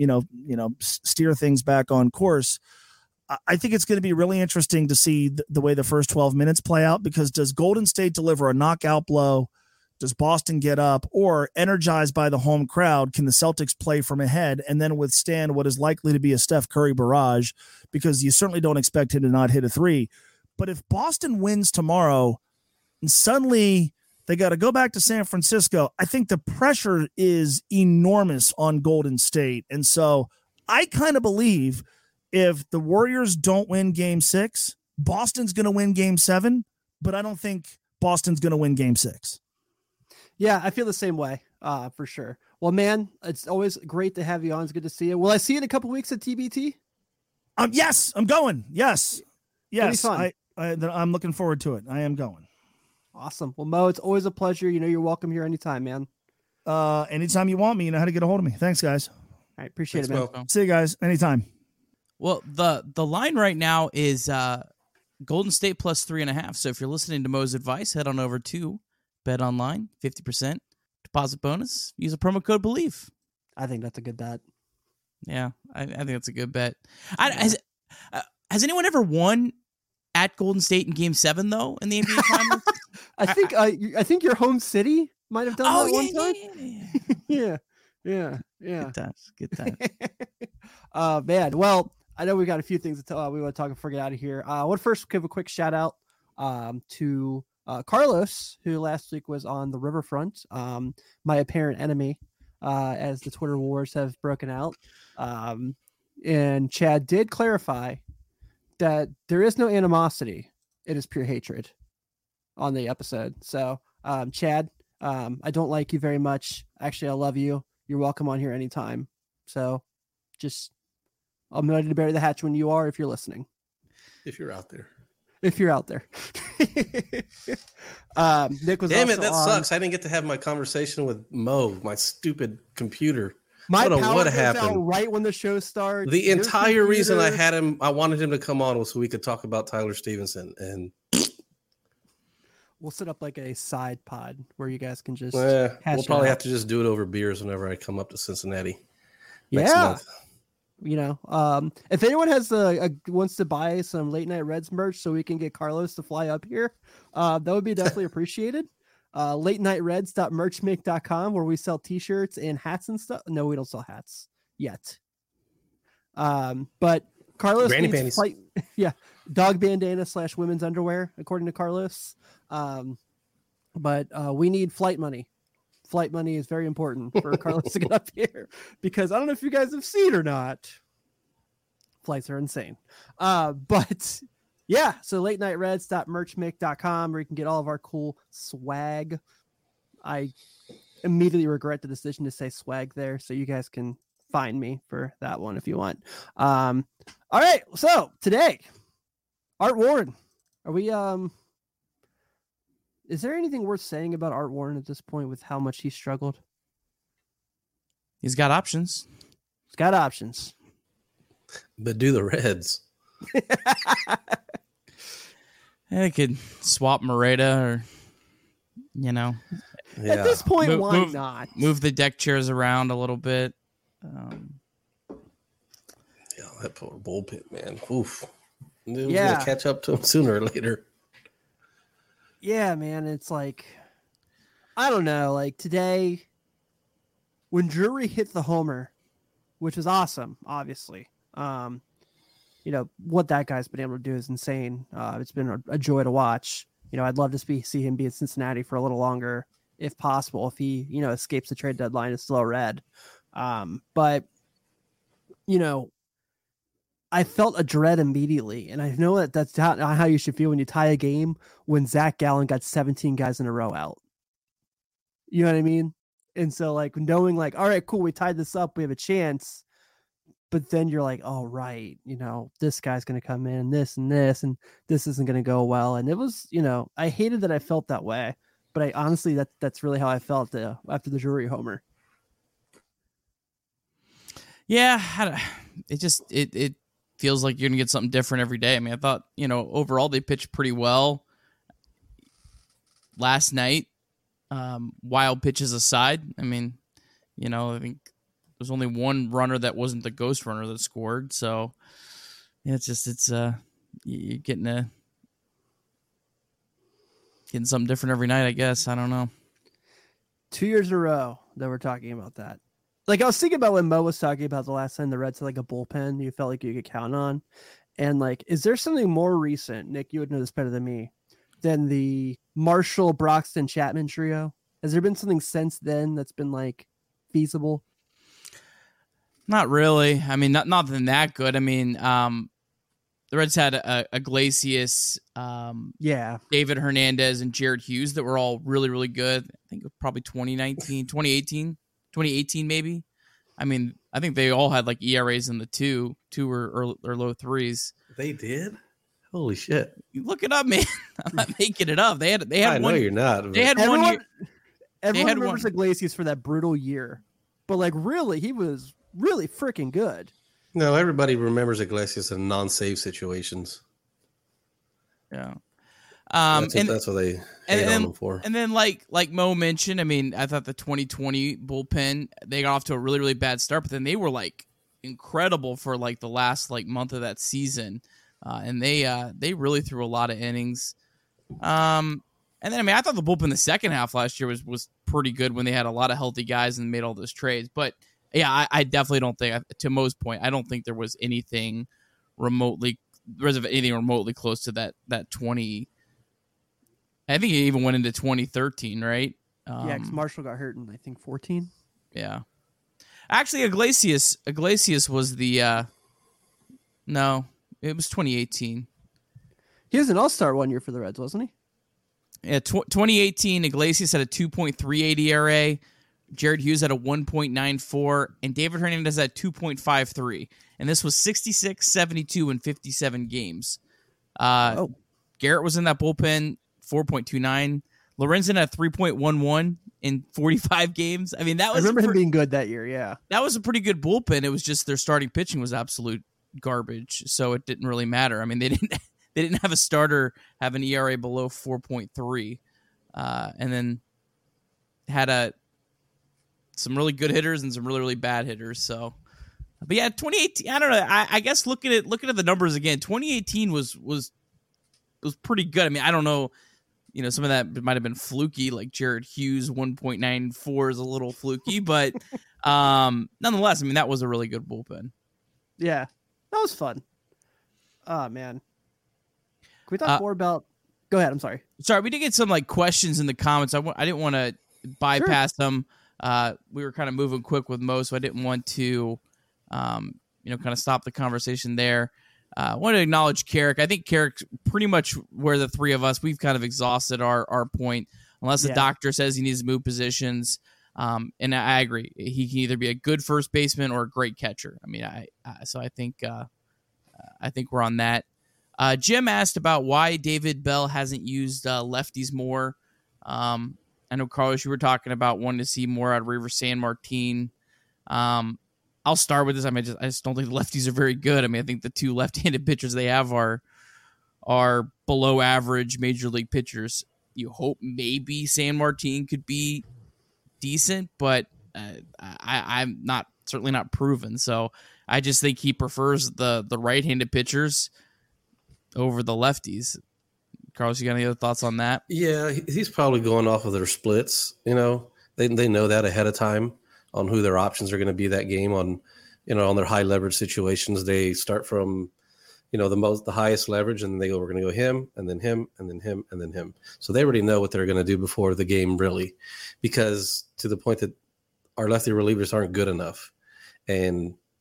steer things back on course. I think it's going to be really interesting to see the way the first 12 minutes play out, because does Golden State deliver a knockout blow? Does Boston get up? Or, energized by the home crowd, can the Celtics play from ahead and then withstand what is likely to be a Steph Curry barrage? Because you certainly don't expect him to not hit a three. But if Boston wins tomorrow and suddenly they got to go back to San Francisco, I think the pressure is enormous on Golden State. And so I kind of believe if the Warriors don't win Game 6, Boston's going to win Game 7, but I don't think Boston's going to win Game 6. Yeah, I feel the same way, for sure. Well, man, it's always great to have you on. It's good to see you. Will I see you in a couple weeks at TBT? Yes, I'm going. Yes. Fun. I'm looking forward to it. I am going. Awesome. Well, Mo, it's always a pleasure. You're welcome here anytime, man. Anytime you want me, you know how to get a hold of me. Thanks, guys. All right, appreciate it, man. Mo. See you guys anytime. Well, the line right now is Golden State plus 3.5. So if you're listening to Mo's advice, head on over to Bet Online, 50% deposit bonus. Use a promo code BELIEVE. I think that's a good bet. Yeah, I think that's a good bet. Has anyone ever won at Golden State in Game 7 though in the NBA Finals? I think your home city might have done that one time. Yeah. Good times. Man. Well, I know we got a few things we want to talk before we get out of here. I want to first give a quick shout out to Carlos, who last week was on the Riverfront, my apparent enemy, as the Twitter wars have broken out. And Chad did clarify that there is no animosity. It is pure hatred on the episode. So, Chad, I don't like you very much. Actually, I love you. You're welcome on here anytime. So I'm ready to bury the hatch when you are, if you're listening. If you're out there. Nick was Damn it, that on. sucks. I didn't get to have my conversation with Mo, my stupid computer. My power what goes happened out right when the show starts. The entire reason I wanted him to come on was so we could talk about Tyler Stevenson, and we'll set up like a side pod where you guys can just. We'll probably have to just do it over beers whenever I come up to Cincinnati. Next month. If anyone has wants to buy some Late Night Reds merch so we can get Carlos to fly up here, that would be definitely appreciated. LateNightReds.merchmake.com, where we sell t-shirts and hats and stuff. No, we don't sell hats yet. But Carlos Granny needs panties. dog bandana / women's underwear, according to Carlos. But we need flight money. Flight money is very important for Carlos to get up here, because I don't know if you guys have seen or not. Flights are insane. But yeah, so LateNightReds.merchmake.com, where you can get all of our cool swag. I immediately regret the decision to say swag there, so you guys can find me for that one if you want. All right, so today, Art Warren. Are we is there anything worth saying about Art Warren at this point with how much he struggled? He's got options. But do the Reds. They could swap Moreta or, At this point, why not? Move the deck chairs around a little bit. That poor bullpen, man. Oof. It was going to catch up to him sooner or later. Yeah, man. It's like, I don't know. Like today, when Drury hit the homer, which was awesome, obviously. What that guy's been able to do is insane. It's been a joy to watch. I'd love to see him be in Cincinnati for a little longer, if possible, if he, escapes the trade deadline and still a Red. But I felt a dread immediately. And I know that's how you should feel when you tie a game when Zach Gallen got 17 guys in a row out. You know what I mean? And so like knowing like, all right, cool, we tied this up, we have a chance. But then you're like, oh, right, this guy's going to come in, this, and this isn't going to go well. And it was, I hated that I felt that way. But I honestly, that's really how I felt after the Drury homer. Yeah, it feels like you're going to get something different every day. I mean, I thought, overall they pitched pretty well last night. Wild pitches aside, I mean, I think there's only one runner that wasn't the ghost runner that scored. So yeah, you're getting something different every night, I guess. I don't know. 2 years in a row that we're talking about that. Like I was thinking about when Mo was talking about the last time the Reds had like a bullpen you felt like you could count on. And like, is there something more recent, Nick, you would know this better than me, than the Marshall, Broxton, Chapman trio? Has there been something since then that's been like feasible? Not really. I mean, nothing that good. I mean, the Reds had Iglesias, David Hernandez, and Jared Hughes that were all really, really good. I think it was probably 2018 maybe. I mean, I think they all had like ERAs in the two or low threes. They did? Holy shit! You look it up, man. I'm not making it up. They had. I know you're not. But... They had one year. Everyone remembers Iglesias for that brutal year, but like really, he was really freaking good. No, everybody remembers Iglesias in non-save situations. Yeah. That's what they hate on him for. And then like Mo mentioned, I mean, I thought the 2020 bullpen, they got off to a really, really bad start, but then they were like incredible for like the last like month of that season. And they really threw a lot of innings. And then, I mean, I thought the bullpen the second half last year was pretty good when they had a lot of healthy guys and made all those trades. But yeah, I definitely don't think, to Mo's point, I don't think there was anything remotely close to that 20. I think it even went into 2013, right? Yeah, because Marshall got hurt in, I think, 14. Yeah. Actually, Iglesias was the no, it was 2018. He was an all-star one year for the Reds, wasn't he? Yeah, 2018, Iglesias had a 2.38 ERA, Jared Hughes had a 1.94, and David Hernandez had 2.53. And this was 66, 72, and 57 games. Garrett was in that bullpen, 4.29. Lorenzen had 3.11 in 45 games. I mean, I remember him being good that year, yeah. That was a pretty good bullpen. It was just their starting pitching was absolute garbage, so it didn't really matter. I mean, they didn't have a starter have an ERA below 4.3, and then had some really good hitters and some really, really bad hitters. So, but yeah, 2018. I don't know. I guess looking at the numbers again, 2018 was pretty good. I mean, I don't know. Some of that might have been fluky, like Jared Hughes 1.94 is a little fluky, but nonetheless, I mean, that was a really good bullpen. Yeah, that was fun. Oh man. Can we talk more about? Go ahead. I'm sorry. Sorry, we did get some like questions in the comments. I didn't want to bypass them. We were kind of moving quick with Mo, so I didn't want to, kind of stop the conversation there. I want to acknowledge Carrick. I think Carrick's pretty much where the three of us, we've kind of exhausted our point, unless the doctor says he needs to move positions. And I agree. He can either be a good first baseman or a great catcher. I mean, so I think we're on that. Jim asked about why David Bell hasn't used lefties more. I know, Carlos, you were talking about wanting to see more out of River San Martin. I'll start with this. I mean, I just don't think the lefties are very good. I mean, I think the two left-handed pitchers they have are below average major league pitchers. You hope maybe San Martin could be decent, but I'm certainly not proven. So I just think he prefers the right-handed pitchers over the lefties. Carlos, you got any other thoughts on that? Yeah, he's probably going off of their splits. They know that ahead of time on who their options are going to be that game on their high leverage situations. They start from, the highest leverage, and they go, we're going to go him, and then him, and then him, and then him. So they already know what they're going to do before the game, really, because to the point that our lefty relievers aren't good enough. And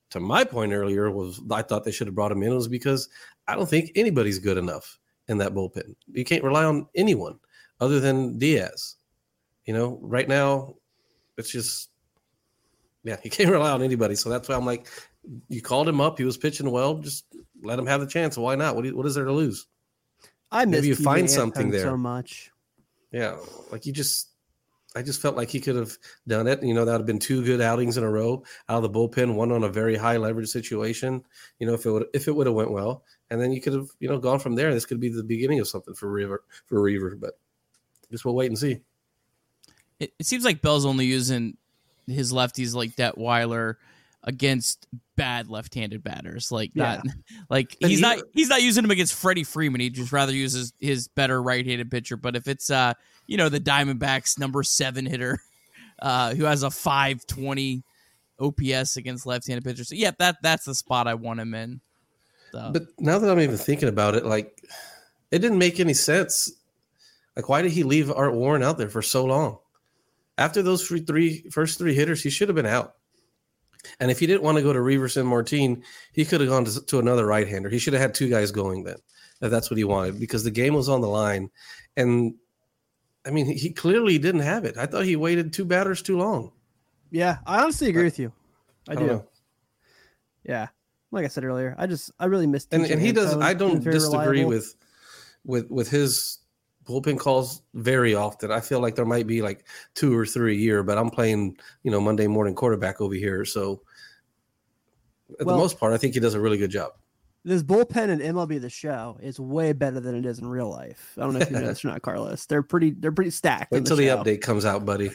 to my point earlier was I thought they should have brought him in was because I don't think anybody's good enough in that bullpen. You can't rely on anyone other than Diaz. Right now it's just, you can't rely on anybody. So that's why I'm like, you called him up. He was pitching well. Just let him have the chance. Why not? What is there to lose? Maybe you find something there so much. Yeah. Like I just felt like he could have done it. That would have been 2 good outings in a row out of the bullpen, one on a very high leverage situation. If it would have went well, and then you could have, gone from there. This could be the beginning of something for Reaver, but I guess we'll wait and see. It seems like Bell's only using his lefties like Detweiler against bad left-handed batters. He's not using him against Freddie Freeman. He just rather uses his better right-handed pitcher. But if it's the Diamondbacks number 7 hitter who has a 520 OPS against left-handed pitchers, so that's the spot I want him in. So. But now that I'm even thinking about it, it didn't make any sense. Why did he leave Art Warren out there for so long? After those first three hitters, he should have been out. And if he didn't want to go to Rivers and Martin, he could have gone to another right-hander. He should have had 2 guys going then, if that's what he wanted, because the game was on the line. And, he clearly didn't have it. I thought he waited 2 batters too long. Yeah, I honestly agree with you. I do. Know. Yeah. Like I said earlier, I really missed and he does. I don't disagree with his bullpen calls very often. I feel like there might be 2 or 3 a year, but I'm playing, Monday morning quarterback over here. So the most part, I think he does a really good job. This bullpen in MLB The Show is way better than it is in real life. I don't know if you know this or not, Carlos. They're pretty stacked. Wait until the update comes out, buddy.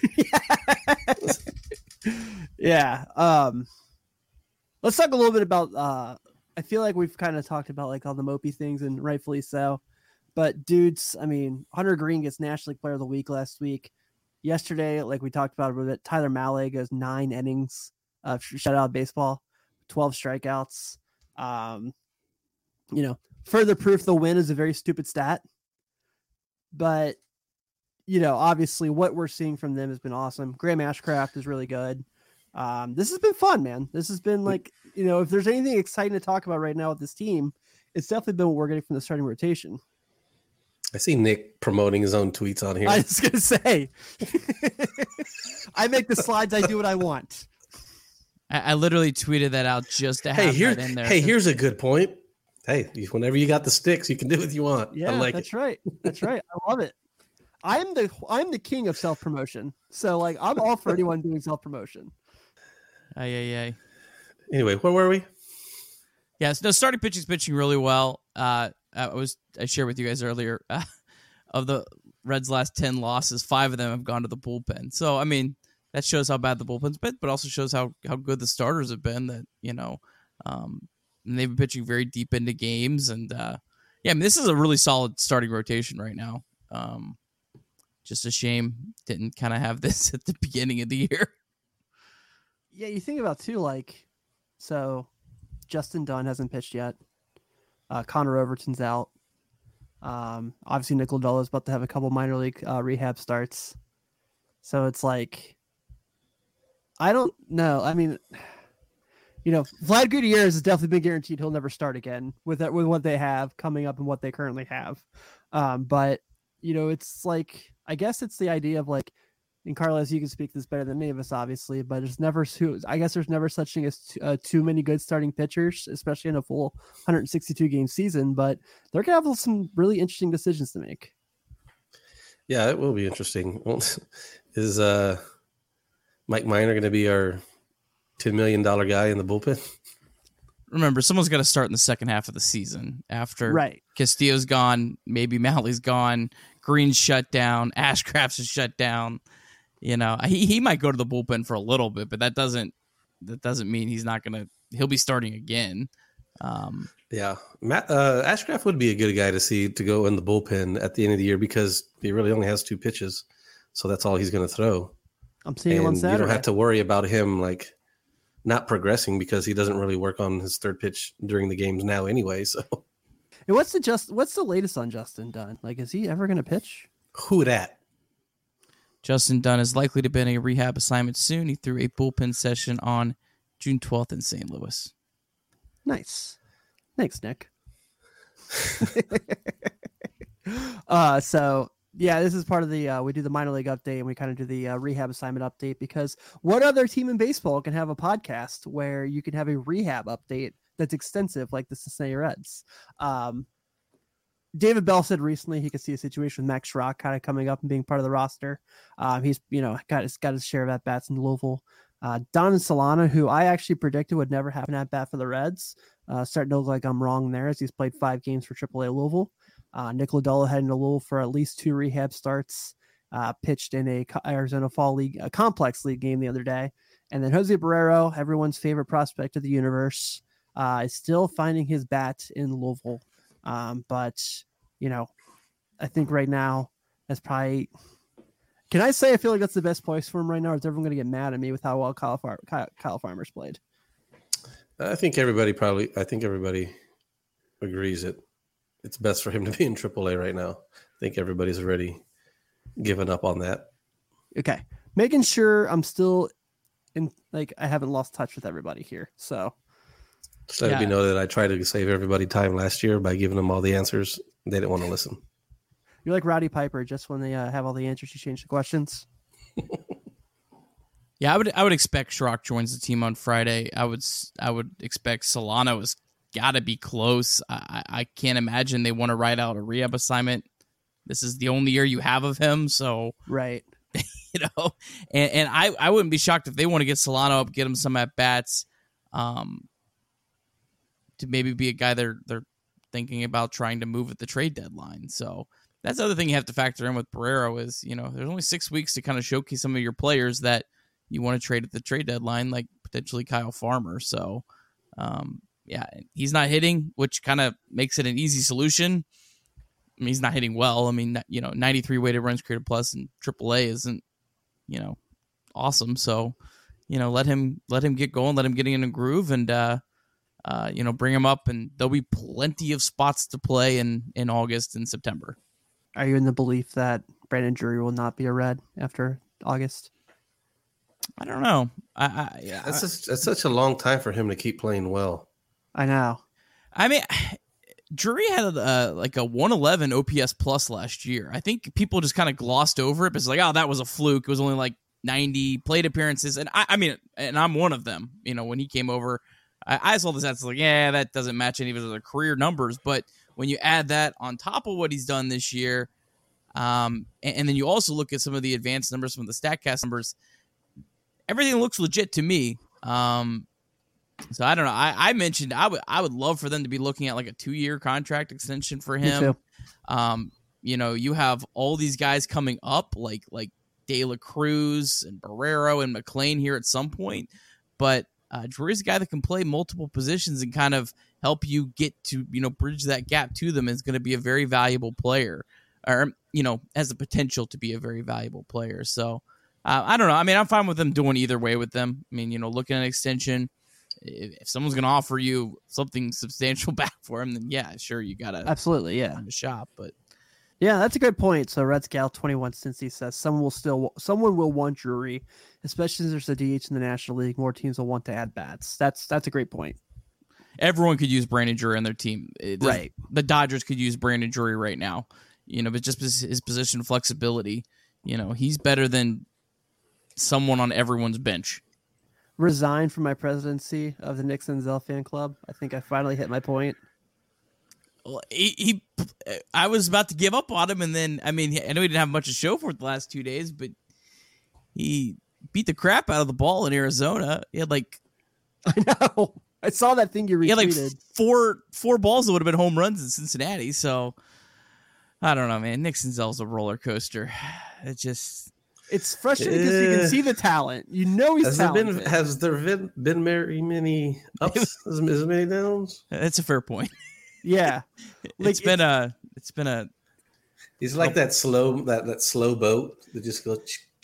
Yeah. Let's talk a little bit about, I feel like we've kind of talked about all the mopey things, and rightfully so. But dudes, Hunter Green gets National League Player of the Week last week. Yesterday, like we talked about a little bit, Tyler Mahle goes 9 innings of shutout baseball, 12 strikeouts. Further proof the win is a very stupid stat. But, obviously what we're seeing from them has been awesome. Graham Ashcraft is really good. This has been fun, man. This has been if there's anything exciting to talk about right now with this team, it's definitely been what we're getting from the starting rotation. I see Nick promoting his own tweets on here. I was going to say, I make the slides. I do what I want. I literally tweeted that out just to have that in there. Hey, here's a good point. Hey, whenever you got the sticks, you can do what you want. Yeah, that's right. That's right. I love it. I'm the king of self-promotion. So I'm all for anyone doing self-promotion. Aye. Anyway, where were we? Yes, no, starting pitching really well. I shared with you guys earlier of the Reds' last 10 losses, 5 of them have gone to the bullpen. So that shows how bad the bullpen's been, but also shows how good the starters have been. That and they've been pitching very deep into games, and this is a really solid starting rotation right now. Just a shame didn't kind of have this at the beginning of the year. Yeah, you think about too, so Justin Dunn hasn't pitched yet. Connor Overton's out. Obviously, Nick Lodolo is about to have a couple minor league rehab starts. So it's I don't know. Vlad Gutierrez has definitely been guaranteed he'll never start again with what they have coming up and what they currently have. But it's I guess it's the idea of and Carlos, you can speak this better than any of us, obviously, but there's never such thing as too many good starting pitchers, especially in a full 162 game season. But they're gonna have some really interesting decisions to make. Yeah, it will be interesting. Is Mike Minor going to be our $10 million guy in the bullpen? Remember, someone's got to start in the second half of the season after Castillo's gone, maybe Mahle's gone, Green's shut down, Ashcraft's is shut down. He might go to the bullpen for a little bit, but that doesn't mean he'll be starting again. Yeah, Ashcraft would be a good guy to go in the bullpen at the end of the year because he really only has 2 pitches, so that's all he's going to throw. I'm seeing him on Saturday. You don't have to worry about him not progressing because he doesn't really work on his third pitch during the games now anyway. So, and what's the latest on Justin Dunn? Is he ever going to pitch? Who dat? Justin Dunn is likely to be in a rehab assignment soon. He threw a bullpen session on June 12th in St. Louis. Nice. Thanks, Nick. So yeah, this is part of the we do the minor league update and we kind of do the rehab assignment update, because what other team in baseball can have a podcast where you can have a rehab update that's extensive like the Cincinnati Reds? David Bell said recently he could see a situation with Max Schrock kind of coming up and being part of the roster. He's got his share of at bats in Louisville. Don Solana, who I actually predicted would never have an at bat for the Reds, starting to look like I'm wrong there, as he's played 5 games for AAA Louisville. Nick Lodolo heading to Louisville for at least 2 rehab starts, pitched in a Arizona Fall League, a complex league game the other day. And then Jose Barrero, everyone's favorite prospect of the universe, is still finding his bat in Louisville. But, I think right now that's probably, can I say I feel like that's the best place for him right now? Or is everyone going to get mad at me with how well Kyle Farmer's played? I think everybody agrees that it's best for him to be in AAA right now. I think everybody's already given up on that. Okay. Making sure I'm still I haven't lost touch with everybody here. So let me know that I tried to save everybody time last year by giving them all the answers. They didn't want to listen. You're like Roddy Piper. Just when they have all the answers, you change the questions. Yeah, I would expect Schrock joins the team on Friday. I would expect Solano has got to be close. I can't imagine they want to write out a rehab assignment. This is the only year you have of him, so right. And I wouldn't be shocked if they want to get Solano up, get him some at bats, to maybe be a guy they're thinking about trying to move at the trade deadline. So that's the other thing you have to factor in with Barrero is, there's only 6 weeks to kind of showcase some of your players that you want to trade at the trade deadline, like potentially Kyle Farmer. So, yeah, he's not hitting, which kind of makes it an easy solution. I mean, he's not hitting well. I mean, 93 weighted runs created plus in AAA isn't, awesome. So, let him get going, let him get in a groove, and bring him up, and there'll be plenty of spots to play in August and September. Are you in the belief that Brandon Drury will not be a Red after August? I don't know. It's such a long time for him to keep playing well. I know. I mean, Drury had like a 111 OPS plus last year. I think people just kind of glossed over it. But it's like, oh, that was a fluke. It was only like 90 plate appearances. And I mean, and I'm one of them. When he came over, I saw the stats like, yeah, that doesn't match any of his other career numbers. But when you add that on top of what he's done this year, and then you also look at some of the advanced numbers, some of the StatCast numbers, everything looks legit to me. So I don't know. I mentioned I would love for them to be looking at like a 2-year contract extension for him. Me too. You have all these guys coming up like De La Cruz and Barrero and McLean here at some point, but Drury's a guy that can play multiple positions and kind of help you get to bridge that gap to them. Is going to be a very valuable player, or has the potential to be a very valuable player. So I don't know. I mean, I'm fine with them doing either way with them. I mean, looking at an extension. If someone's going to offer you something substantial back for him, then yeah, sure, you got to absolutely, yeah, a shop. But yeah, that's a good point. So Red Scout 21 Cincy says someone will want Drury, especially since there's a DH in the National League. More teams will want to add bats. That's a great point. Everyone could use Brandon Drury on their team, right? The Dodgers could use Brandon Drury right now, but just his position flexibility, he's better than someone on everyone's bench. Resign from my presidency of the Nick Senzel fan club. I think I finally hit my point. Well, I was about to give up on him, and then I know he didn't have much to show for it the last 2 days, but he beat the crap out of the ball in Arizona. He had I know. I saw that thing you retweeted. He had four balls that would have been home runs in Cincinnati. So I don't know, man. Nick Senzel's a roller coaster. It's frustrating because you can see the talent. He's talented. Has there been very many ups, as many downs? That's a fair point. Yeah, it's been a. He's like that slow boat that just goes.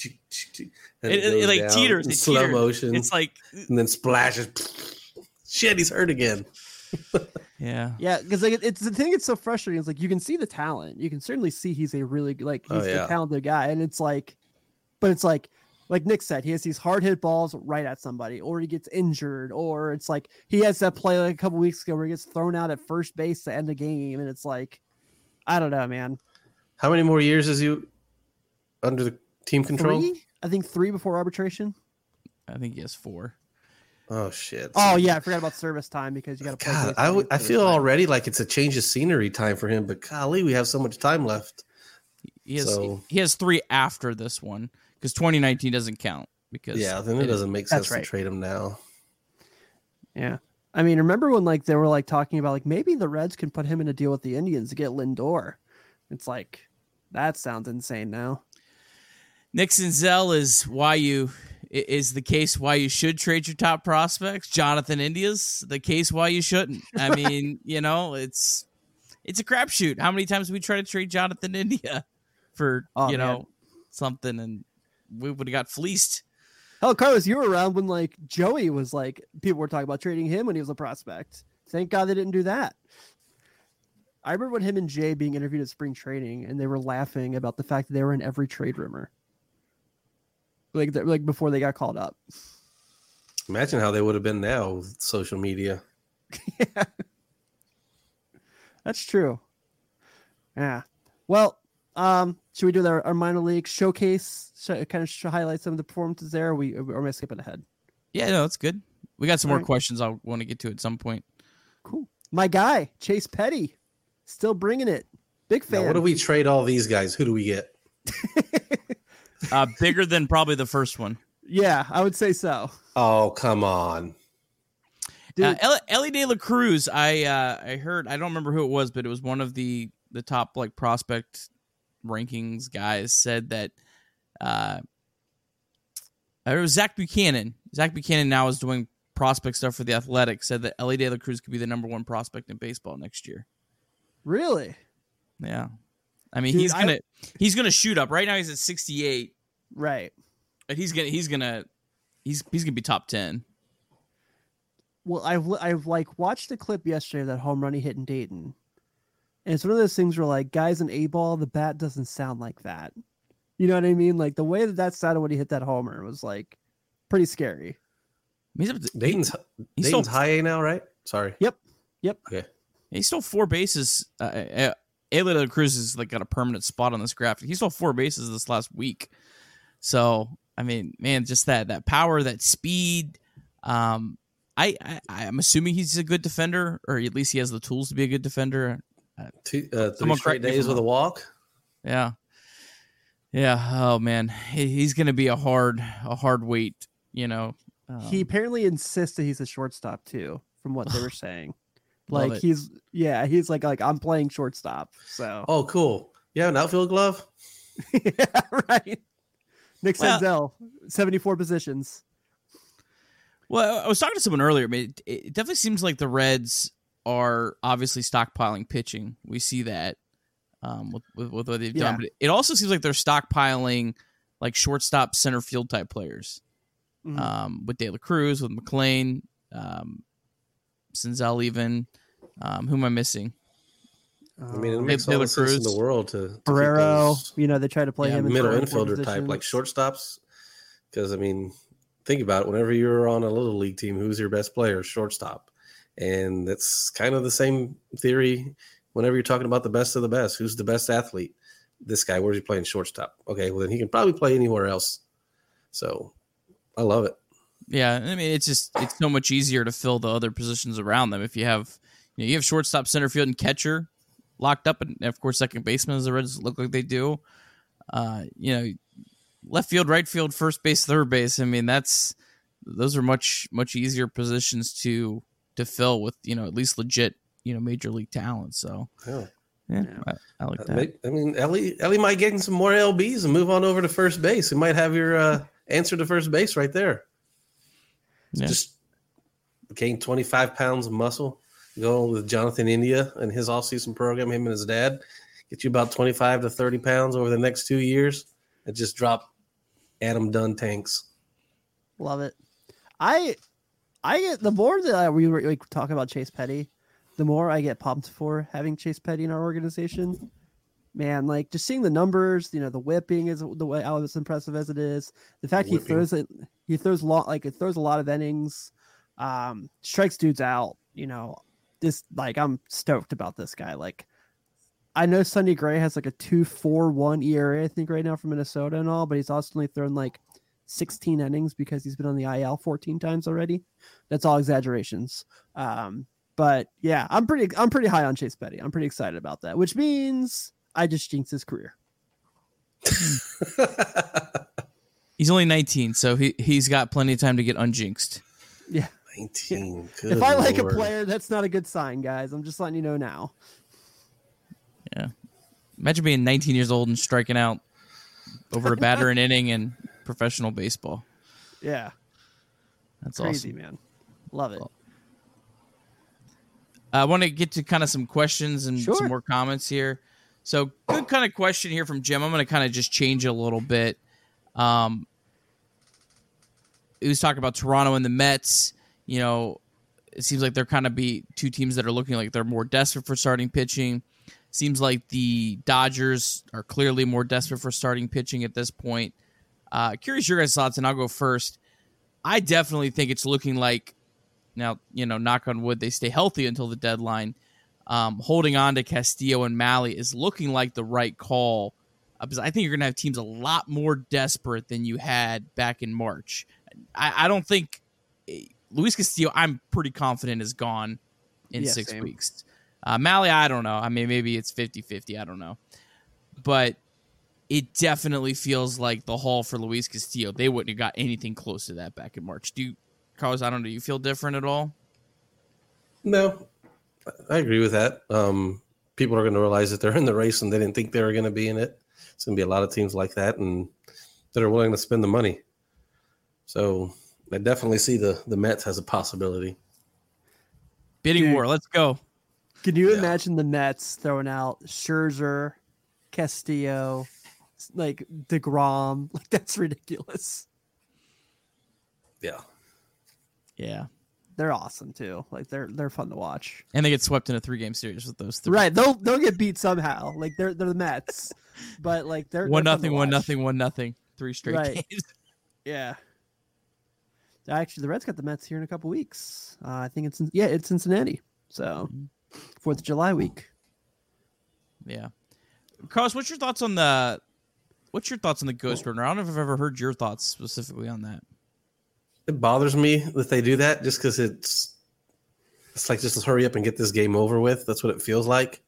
It like teeters in slow motion. It's like and then splashes. Shit, he's hurt again. Yeah, because it's the thing. It's so frustrating. It's like you can see the talent. You can certainly see he's a really he's a talented guy, and it's like. But it's like, like Nick said, he has these hard hit balls right at somebody, or he gets injured, or it's like he has that play like a couple weeks ago where he gets thrown out at first base to end the game, and it's like, I don't know, man. How many more years is he under the team control? 3? I think 3 before arbitration. I think he has 4. Oh shit! Oh yeah, I forgot about service time because you got to play. God, I feel already like it's a change of scenery time for him, but golly, we have so much time left. He has 3 after this one because 2019 doesn't count because then it doesn't make sense to trade him now. Yeah, I mean, remember when like they were like talking about like maybe the Reds can put him in a deal with the Indians to get Lindor? It's like that sounds insane now. Nick Senzel is the case why you should trade your top prospects. Jonathan India's the case why you shouldn't. I mean, it's a crapshoot. How many times we try to trade Jonathan India for something, and we would have got fleeced. Hell, Carlos, you were around when like Joey was like people were talking about trading him when he was a prospect. Thank God they didn't do that. I remember when him and Jay being interviewed at spring training, and they were laughing about the fact that they were in every trade rumor. Like before they got called up. Imagine how they would have been now with social media. Yeah. That's true. Yeah. Well, should we do our minor league showcase? Kind of highlight some of the performances there? Or am I skipping ahead? Yeah, no, that's good. We got some more questions I want to get to at some point. Cool. My guy, Chase Petty, still bringing it. Big fan. Now, what do we trade all these guys? Who do we get? Bigger than probably the first one. Yeah, I would say so. Oh, come on. Ellie De La Cruz, I heard, I don't remember who it was, but it was one of the top like prospect rankings guys said that it was Zach Buchanan. Zach Buchanan now is doing prospect stuff for the Athletic, said that Ellie De La Cruz could be the number 1 prospect in baseball next year. Really? Yeah. I mean, he's gonna shoot up. Right now he's at 68. Right. But he's gonna be top 10. Well, I've like watched the clip yesterday of that home run he hit in Dayton. And it's one of those things where like guys in A-ball, the bat doesn't sound like that. You know what I mean? Like the way that sounded when he hit that homer was like pretty scary. Dayton's high A now, right? Sorry. Yep. Okay. He stole 4 bases. Ellie De La Cruz has like got a permanent spot on this graphic. He stole 4 bases this last week. So I mean, man, just that power, that speed. I'm assuming he's a good defender, or at least he has the tools to be a good defender. 3 straight days with a walk. Yeah. Oh man, he's going to be a hard weight. He apparently insists that he's a shortstop too, from what they were saying. Like he's like I'm playing shortstop. So cool. You have an outfield glove? Yeah, right. Nick Senzel, 74 positions. Well, I was talking to someone earlier. I mean, it definitely seems like the Reds are obviously stockpiling pitching. We see that with what they've done. But it also seems like they're stockpiling like shortstop, center field type players. Mm-hmm. With De La Cruz, with McLean, Senzel even. Who am I missing? I mean, it makes all the sense in the world to Barrero. They try to play him in middle infielder type, like shortstops. Because I mean, think about it. Whenever you're on a little league team, who's your best player? Shortstop, and that's kind of the same theory. Whenever you're talking about the best of the best, who's the best athlete? This guy. Where's he playing shortstop? Okay, well then he can probably play anywhere else. So, I love it. Yeah, I mean, it's so much easier to fill the other positions around them if you have. You have shortstop, center field, and catcher locked up, and of course, second baseman, as the Reds look like they do. Left field, right field, first base, third base. I mean, those are much easier positions to fill with at least legit major league talent. So yeah. I like that. I mean, Ellie might get in some more LBs and move on over to first base. We might have your answer to first base right there. Yeah. Just gain 25 pounds of muscle. Go with Jonathan India and his off-season program, him and his dad, get you about 25 to 30 pounds over the next 2 years and just drop Adam Dunn tanks. Love it. I get the more that we were talking about Chase Petty, the more I get pumped for having Chase Petty in our organization man, like just seeing the numbers, the whipping is the way I was impressive as it is. The fact he throws a lot of innings, strikes dudes out. I'm stoked about this guy. Like, I know Sonny Gray has like a 2.41 ERA, I think, right now for Minnesota and all, but he's also only thrown like 16 innings because he's been on the IL 14 times already. That's all exaggerations. But yeah, I'm pretty high on Chase Petty. I'm pretty excited about that, which means I just jinxed his career. He's only 19, so he's got plenty of time to get unjinxed. Yeah. 19. Yeah. If I like a player, that's not a good sign, guys. I'm just letting you know now. Yeah. Imagine being 19 years old and striking out over a batter an inning in professional baseball. Yeah. That's crazy, awesome. Man. Love it. I want to get to kind of some questions and Sure. some more comments here. So good kind of question here from Jim. I'm going to kind of just change it a little bit. He was talking about Toronto and the Mets. It seems like they're kind of two teams that are looking like they're more desperate for starting pitching. Seems like the Dodgers are clearly more desperate for starting pitching at this point. Curious your guys' thoughts, and I'll go first. I definitely think it's looking like, now, knock on wood, they stay healthy until the deadline. Holding on to Castillo and Mahle is looking like the right call, because I think you're going to have teams a lot more desperate than you had back in March. I don't think Luis Castillo, I'm pretty confident, is gone in 6 weeks. Mahle, I don't know. I mean, maybe it's 50-50. I don't know. But it definitely feels like the haul for Luis Castillo. They wouldn't have got anything close to that back in March. Carlos, I don't know. Do you feel different at all? No, I agree with that. People are going to realize that they're in the race and they didn't think they were going to be in it. It's going to be a lot of teams like that and that are willing to spend the money. So I definitely see the Mets as a possibility. Bidding war. Let's go. Can you imagine the Mets throwing out Scherzer, Castillo, like DeGrom? Like, that's ridiculous. Yeah. Yeah. They're awesome too. Like, they're fun to watch. And they get swept in a 3-game series with those three. Right. They'll get beat somehow. Like, they're the Mets. But like, they're 1-0, 3 straight games. Yeah. Actually, the Reds got the Mets here in a couple weeks. I think it's Cincinnati. So 4th of July week. Yeah. Carlos, what's your thoughts on the Ghost Runner? I don't know if I've ever heard your thoughts specifically on that. It bothers me that they do that just because it's like, just hurry up and get this game over with. That's what it feels like.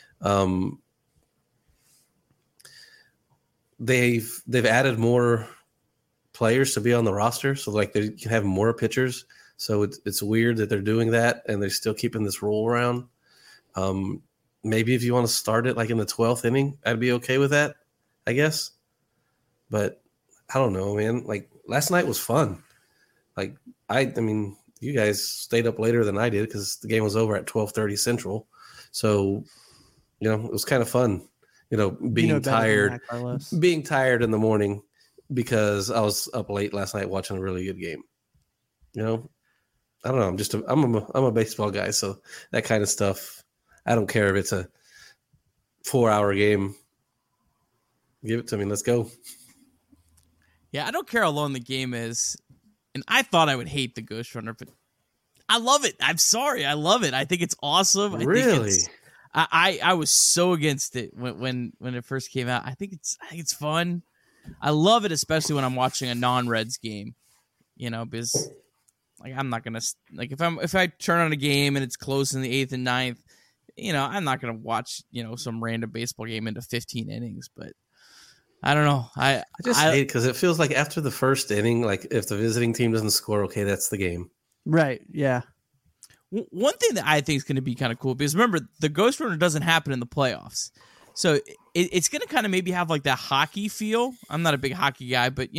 They've added more players to be on the roster, so like they can have more pitchers. So it's weird that they're doing that and they're still keeping this rule around. Maybe if you want to start it like in the 12th inning, I'd be okay with that, I guess. But I don't know, man. Like, last night was fun. Like, I mean, you guys stayed up later than I did because the game was over at 12:30 Central. So, it was kind of fun, being tired in the morning because I was up late last night watching a really good game. I don't know. I'm a baseball guy, so that kind of stuff, I don't care if it's a 4-hour game. Give it to me. Let's go. Yeah, I don't care how long the game is. And I thought I would hate the Ghost Runner, but I love it. I'm sorry. I love it. I think it's awesome. Really? I was so against it when it first came out. I think it's fun. I love it, especially when I'm watching a non-Reds game, because like, I'm not gonna, like, if I turn on a game and it's close in the 8th and 9th, I'm not gonna watch some random baseball game into 15 innings. But I don't know. I just hate it because it feels like after the first inning, like if the visiting team doesn't score, okay, that's the game. Right. Yeah. One thing that I think is going to be kind of cool, because remember, the Ghost Runner doesn't happen in the playoffs. So it's going to kind of maybe have like that hockey feel. I'm not a big hockey guy, but,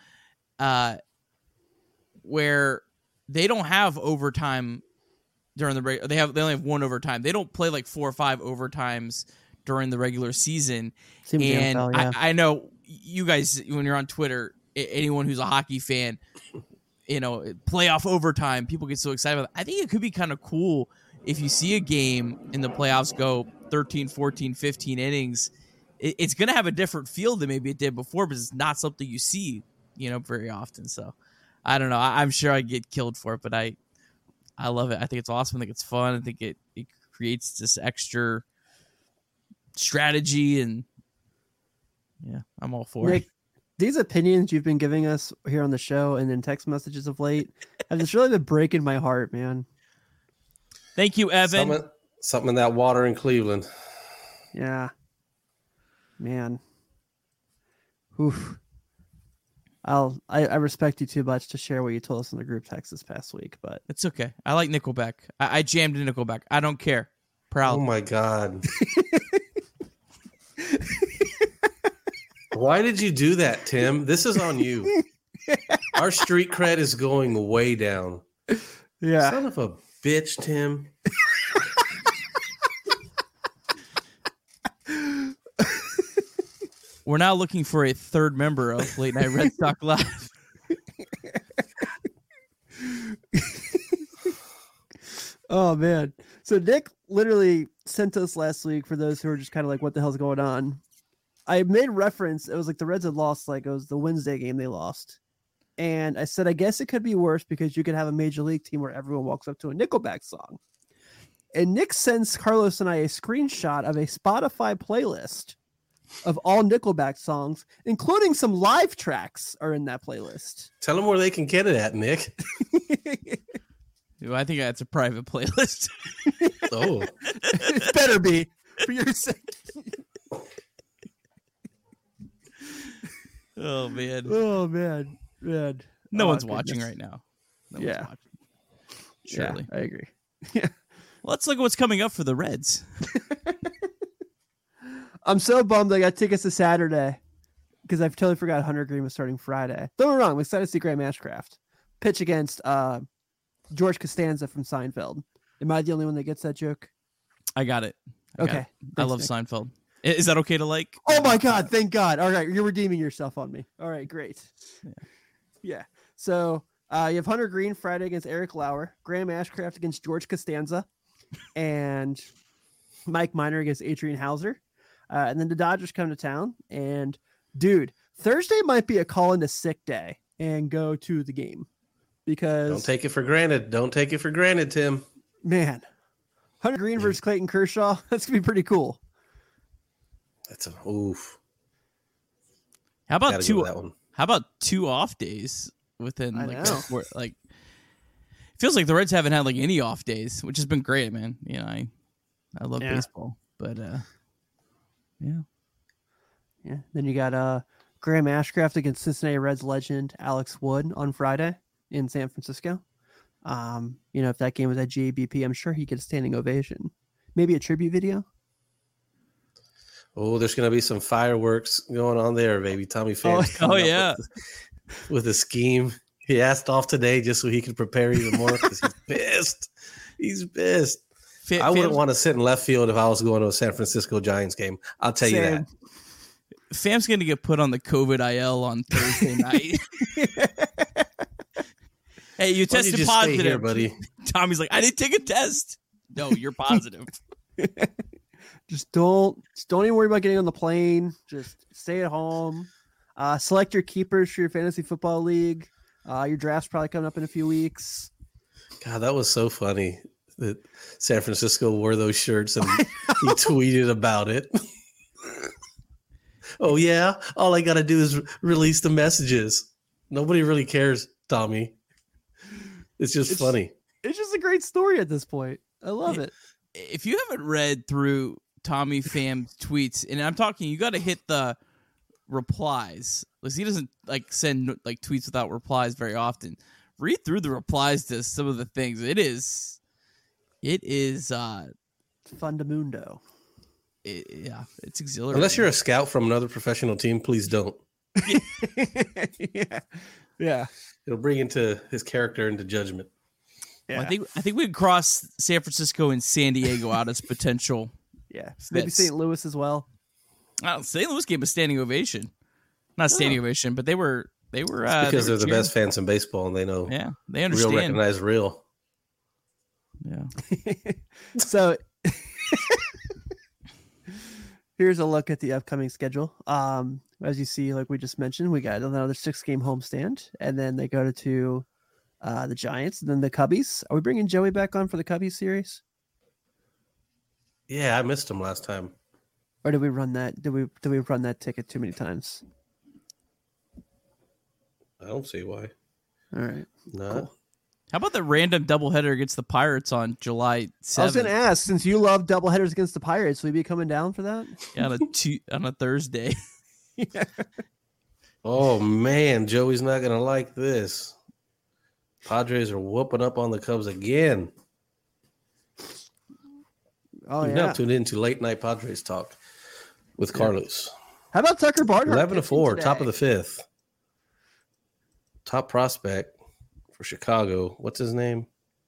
where they don't have overtime during the they only have one overtime. They don't play like 4 or 5 overtimes during the regular season. And I know you guys, when you're on Twitter, anyone who's a hockey fan, playoff overtime, people get so excited about it. I think it could be kind of cool if you see a game in the playoffs go 13, 14, 15 innings it's going to have a different feel than maybe it did before, but it's not something you see, very often. So I don't know. I'm sure I get killed for it, but I love it. I think it's awesome. I think it's fun. I think it creates this extra strategy, and I'm all for it. These opinions you've been giving us here on the show and in text messages of late have just really been breaking my heart, man. Thank you, Evan. Something in that water in Cleveland. Yeah. Man. Oof. I respect you too much to share what you told us in the group text this past week, but it's okay. I like Nickelback. I jammed in Nickelback. I don't care. Proud. Oh my God. Why did you do that, Tim? This is on you. Our street cred is going way down. Yeah. Son of a bitch, Tim. We're now looking for a third member of Late Night Red Stock Live. Oh, man. So Nick literally sent us last week, for those who are just kind of like, what the hell's going on? I made reference. It was like the Reds had lost, like it was the Wednesday game they lost. And I said, I guess it could be worse because you could have a major league team where everyone walks up to a Nickelback song. And Nick sends Carlos and I a screenshot of a Spotify playlist of all Nickelback songs, including some live tracks are in that playlist. Tell them where they can get it at, Nick. I think that's a private playlist. Oh. It better be, for your sake. Oh, man. Oh, man. No one's watching right now. No one's watching. Surely. Yeah, I agree. Yeah. Let's look at what's coming up for the Reds. I'm so bummed I got tickets to Saturday because I've totally forgot Hunter Green was starting Friday. Don't get me wrong, I'm excited to see Graham Ashcraft pitch against George Costanza from Seinfeld. Am I the only one that gets that joke? I got it. Okay. I love Nick. Seinfeld. Is that okay to like? Oh my God. Thank God. All right. You're redeeming yourself on me. All right. Great. Yeah. So you have Hunter Green Friday against Eric Lauer, Graham Ashcraft against George Costanza, and Mike Minor against Adrian Hauser. And then the Dodgers come to town. And dude, Thursday might be a call into sick day and go to the game because Don't take it for granted. Don't take it for granted, Tim. Man, Hunter Green versus Clayton Kershaw. That's gonna be pretty cool. That's a oof. How about Gotta two? go with that one. How about 2 off days within I like know. it feels like the Reds haven't had like any off days, which has been great, man. I love baseball, but yeah. Then you got Graham Ashcraft against Cincinnati Reds legend Alex Wood on Friday in San Francisco. If that game was at GABP, I'm sure he gets a standing ovation. Maybe a tribute video. Oh, there's going to be some fireworks going on there, baby. Tommy Pham's coming up yeah. with a scheme. He asked off today just so he could prepare even more because he's pissed. He's pissed. I wouldn't want to sit in left field if I was going to a San Francisco Giants game. I'll tell you that. Fam's going to get put on the COVID IL on Thursday night. Hey, you tested just positive, stay here, buddy. Tommy's like, I didn't take a test. No, you're positive. Just don't even worry about getting on the plane. Just stay at home. Select your keepers for your fantasy football league. Your draft's probably coming up in a few weeks. God, that was so funny that San Francisco wore those shirts and he tweeted about it. Oh, yeah? All I got to do is release the messages. Nobody really cares, Tommy. It's just funny. It's just a great story at this point. I love it. If you haven't read through Tommy Pham's tweets, and I'm talking, you got to hit the replies. Like, he doesn't send tweets without replies very often. Read through the replies to some of the things. It is Fundamundo. It's exhilarating. Unless you're a scout from another professional team, please don't. Yeah. It'll bring into his character into judgment. Yeah. Well, I think we could cross San Francisco and San Diego out as potential. Yeah. Maybe St. Louis as well. St. Louis gave a standing ovation. Not standing ovation, but they were because they're the best fans in baseball and they know. Yeah, they understand. Real recognize real. Yeah. So here's a look at the upcoming schedule. As you see, like we just mentioned, we got another 6-game homestand, and then they go to the Giants, and then the Cubbies. Are we bringing Joey back on for the Cubbies series? Yeah, I missed him last time. Or did we run that? Did we run that ticket too many times? I don't see why. All right. No. Cool. How about the random doubleheader against the Pirates on July 7th? I was going to ask, since you love doubleheaders against the Pirates, will you be coming down for that? Yeah, on a Thursday. Yeah. Oh, man. Joey's not going to like this. Padres are whooping up on the Cubs again. Oh, You've yeah. now tuned into Late Night Padres Talk with Carlos. How about Tucker Barnhart? 11-4, top of the fifth. Top prospect for Chicago. What's his name?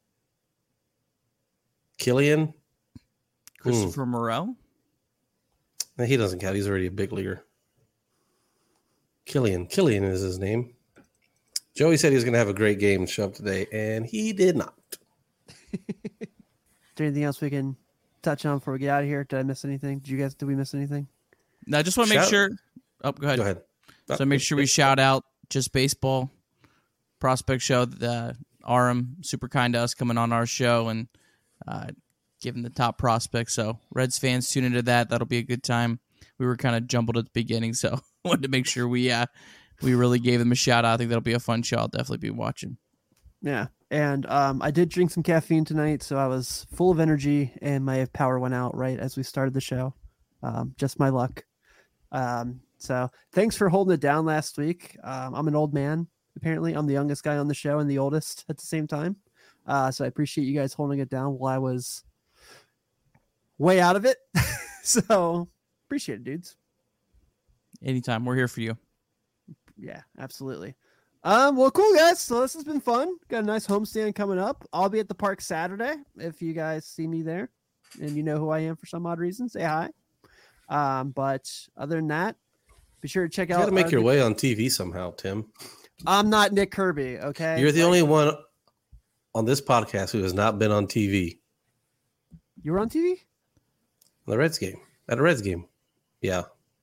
Killian? Christopher Morel? No, he doesn't count. He's already a big leaguer. Killian is his name. Joey said he was going to have a great game and show up today, and he did not. Is there anything else we can touch on before we get out of here? Did I miss anything? Did we miss anything? No, I just want to make sure. Oh, go ahead. Go ahead. So make sure we shout out Just Baseball Prospect Show. Aram, super kind to us coming on our show and giving the top prospects. So Reds fans, tune into that. That'll be a good time. We were kind of jumbled at the beginning, so I wanted to make sure we really gave them a shout out. I think that'll be a fun show. I'll definitely be watching. Yeah. And I did drink some caffeine tonight, so I was full of energy, and my power went out right as we started the show. Just my luck. So thanks for holding it down last week. I'm an old man. Apparently, I'm the youngest guy on the show and the oldest at the same time. So I appreciate you guys holding it down while I was way out of it. So appreciate it, dudes. Anytime. We're here for you. Yeah, absolutely. Well, cool, guys. So this has been fun. Got a nice homestand coming up. I'll be at the park Saturday. If you guys see me there and you know who I am for some odd reason, say hi. But other than that, be sure to check out. You got to make your way on TV somehow, Tim. I'm not Nick Kirby, okay? You're the only one on this podcast who has not been on TV. You were on TV? The Reds game. At a Reds game. Yeah.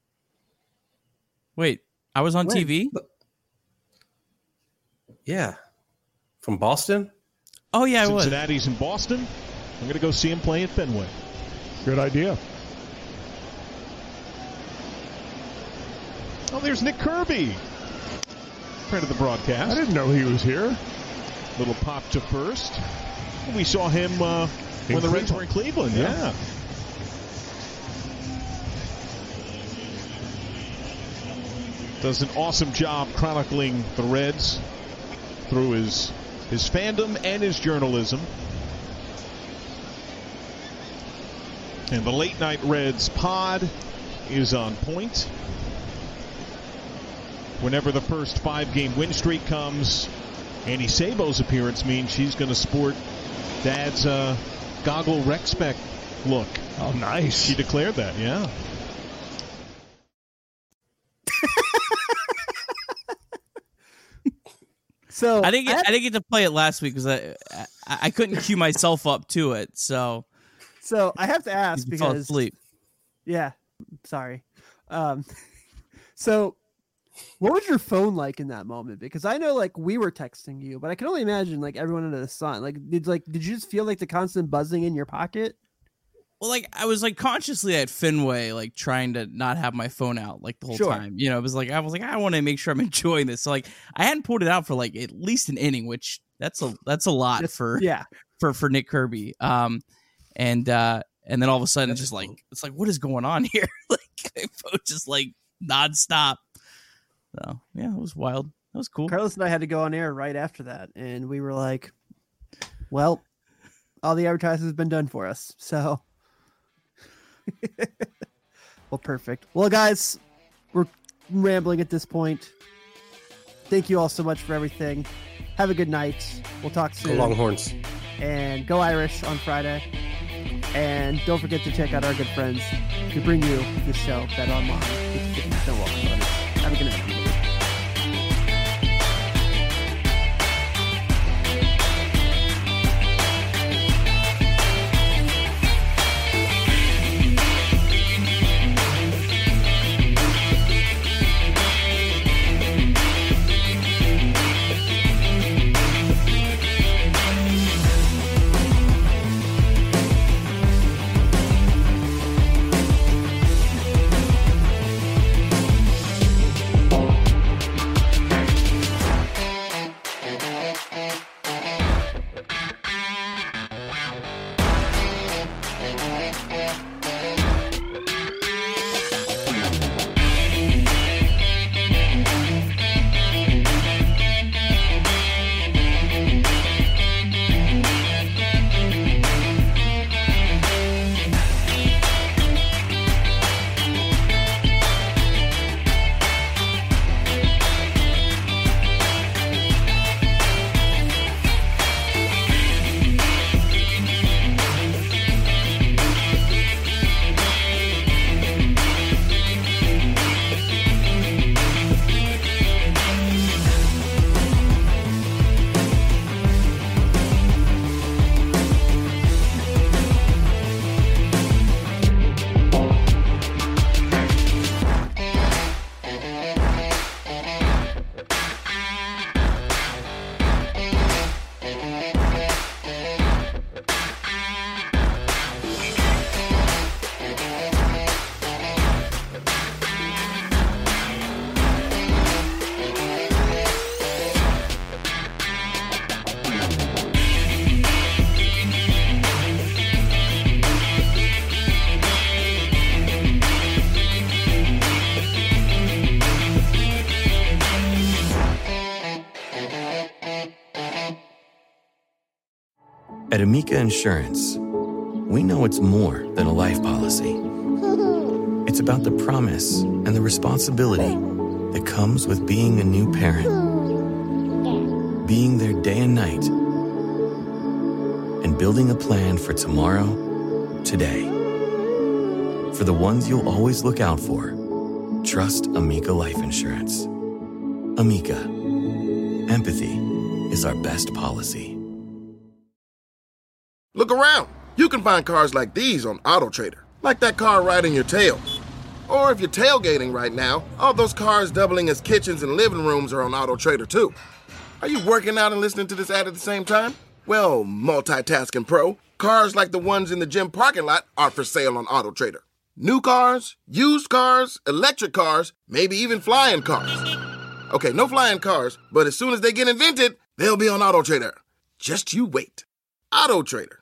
Wait, I was on When? TV? Yeah. From Boston? Oh, yeah, I was. Cincinnati's in Boston. I'm going to go see him play at Fenway. Good idea. Oh, there's Nick Kirby. Friend of the broadcast. I didn't know he was here. Little pop to first. We saw him when the Reds were in Cleveland. Yeah. Does an awesome job chronicling the Reds through his fandom and his journalism. And the Late Night Reds pod is on point. Whenever the first 5-game win streak comes, Annie Sabo's appearance means she's going to sport Dad's goggle rec spec look. Oh, nice. She declared that, yeah. So I didn't get to play it last week because I couldn't cue myself up to it. So I have to ask you fell because asleep. yeah, sorry. So what was your phone like in that moment? Because I know like we were texting you, but I can only imagine like everyone under the sun. Did you just feel like the constant buzzing in your pocket? Well, like I was like consciously at Fenway, like trying to not have my phone out like the whole time. You know, it was like I I want to make sure I'm enjoying this. So like I hadn't pulled it out for like at least an inning, which that's a lot for Nick Kirby. And then all of a sudden it's like what is going on here? Like my phone just like nonstop. So yeah, it was wild. That was cool. Carlos and I had to go on air right after that, and we were like, "Well, all the advertising has been done for us." So, well, perfect. Well, guys, we're rambling at this point. Thank you all so much for everything. Have a good night. We'll talk soon. Go Longhorns. And go Irish on Friday. And don't forget to check out our good friends who bring you this show, Bet Online. Have a good night. At Amica Insurance, we know it's more than a life policy. It's about the promise and the responsibility that comes with being a new parent. Being there day and night. And building a plan for tomorrow, today. For the ones you'll always look out for, trust Amica Life Insurance. Amica. Empathy is our best policy. Look around. You can find cars like these on AutoTrader. Like that car riding your tail. Or if you're tailgating right now, all those cars doubling as kitchens and living rooms are on AutoTrader too. Are you working out and listening to this ad at the same time? Well, multitasking pro, cars like the ones in the gym parking lot are for sale on AutoTrader. New cars, used cars, electric cars, maybe even flying cars. Okay, no flying cars, but as soon as they get invented, they'll be on AutoTrader. Just you wait. AutoTrader.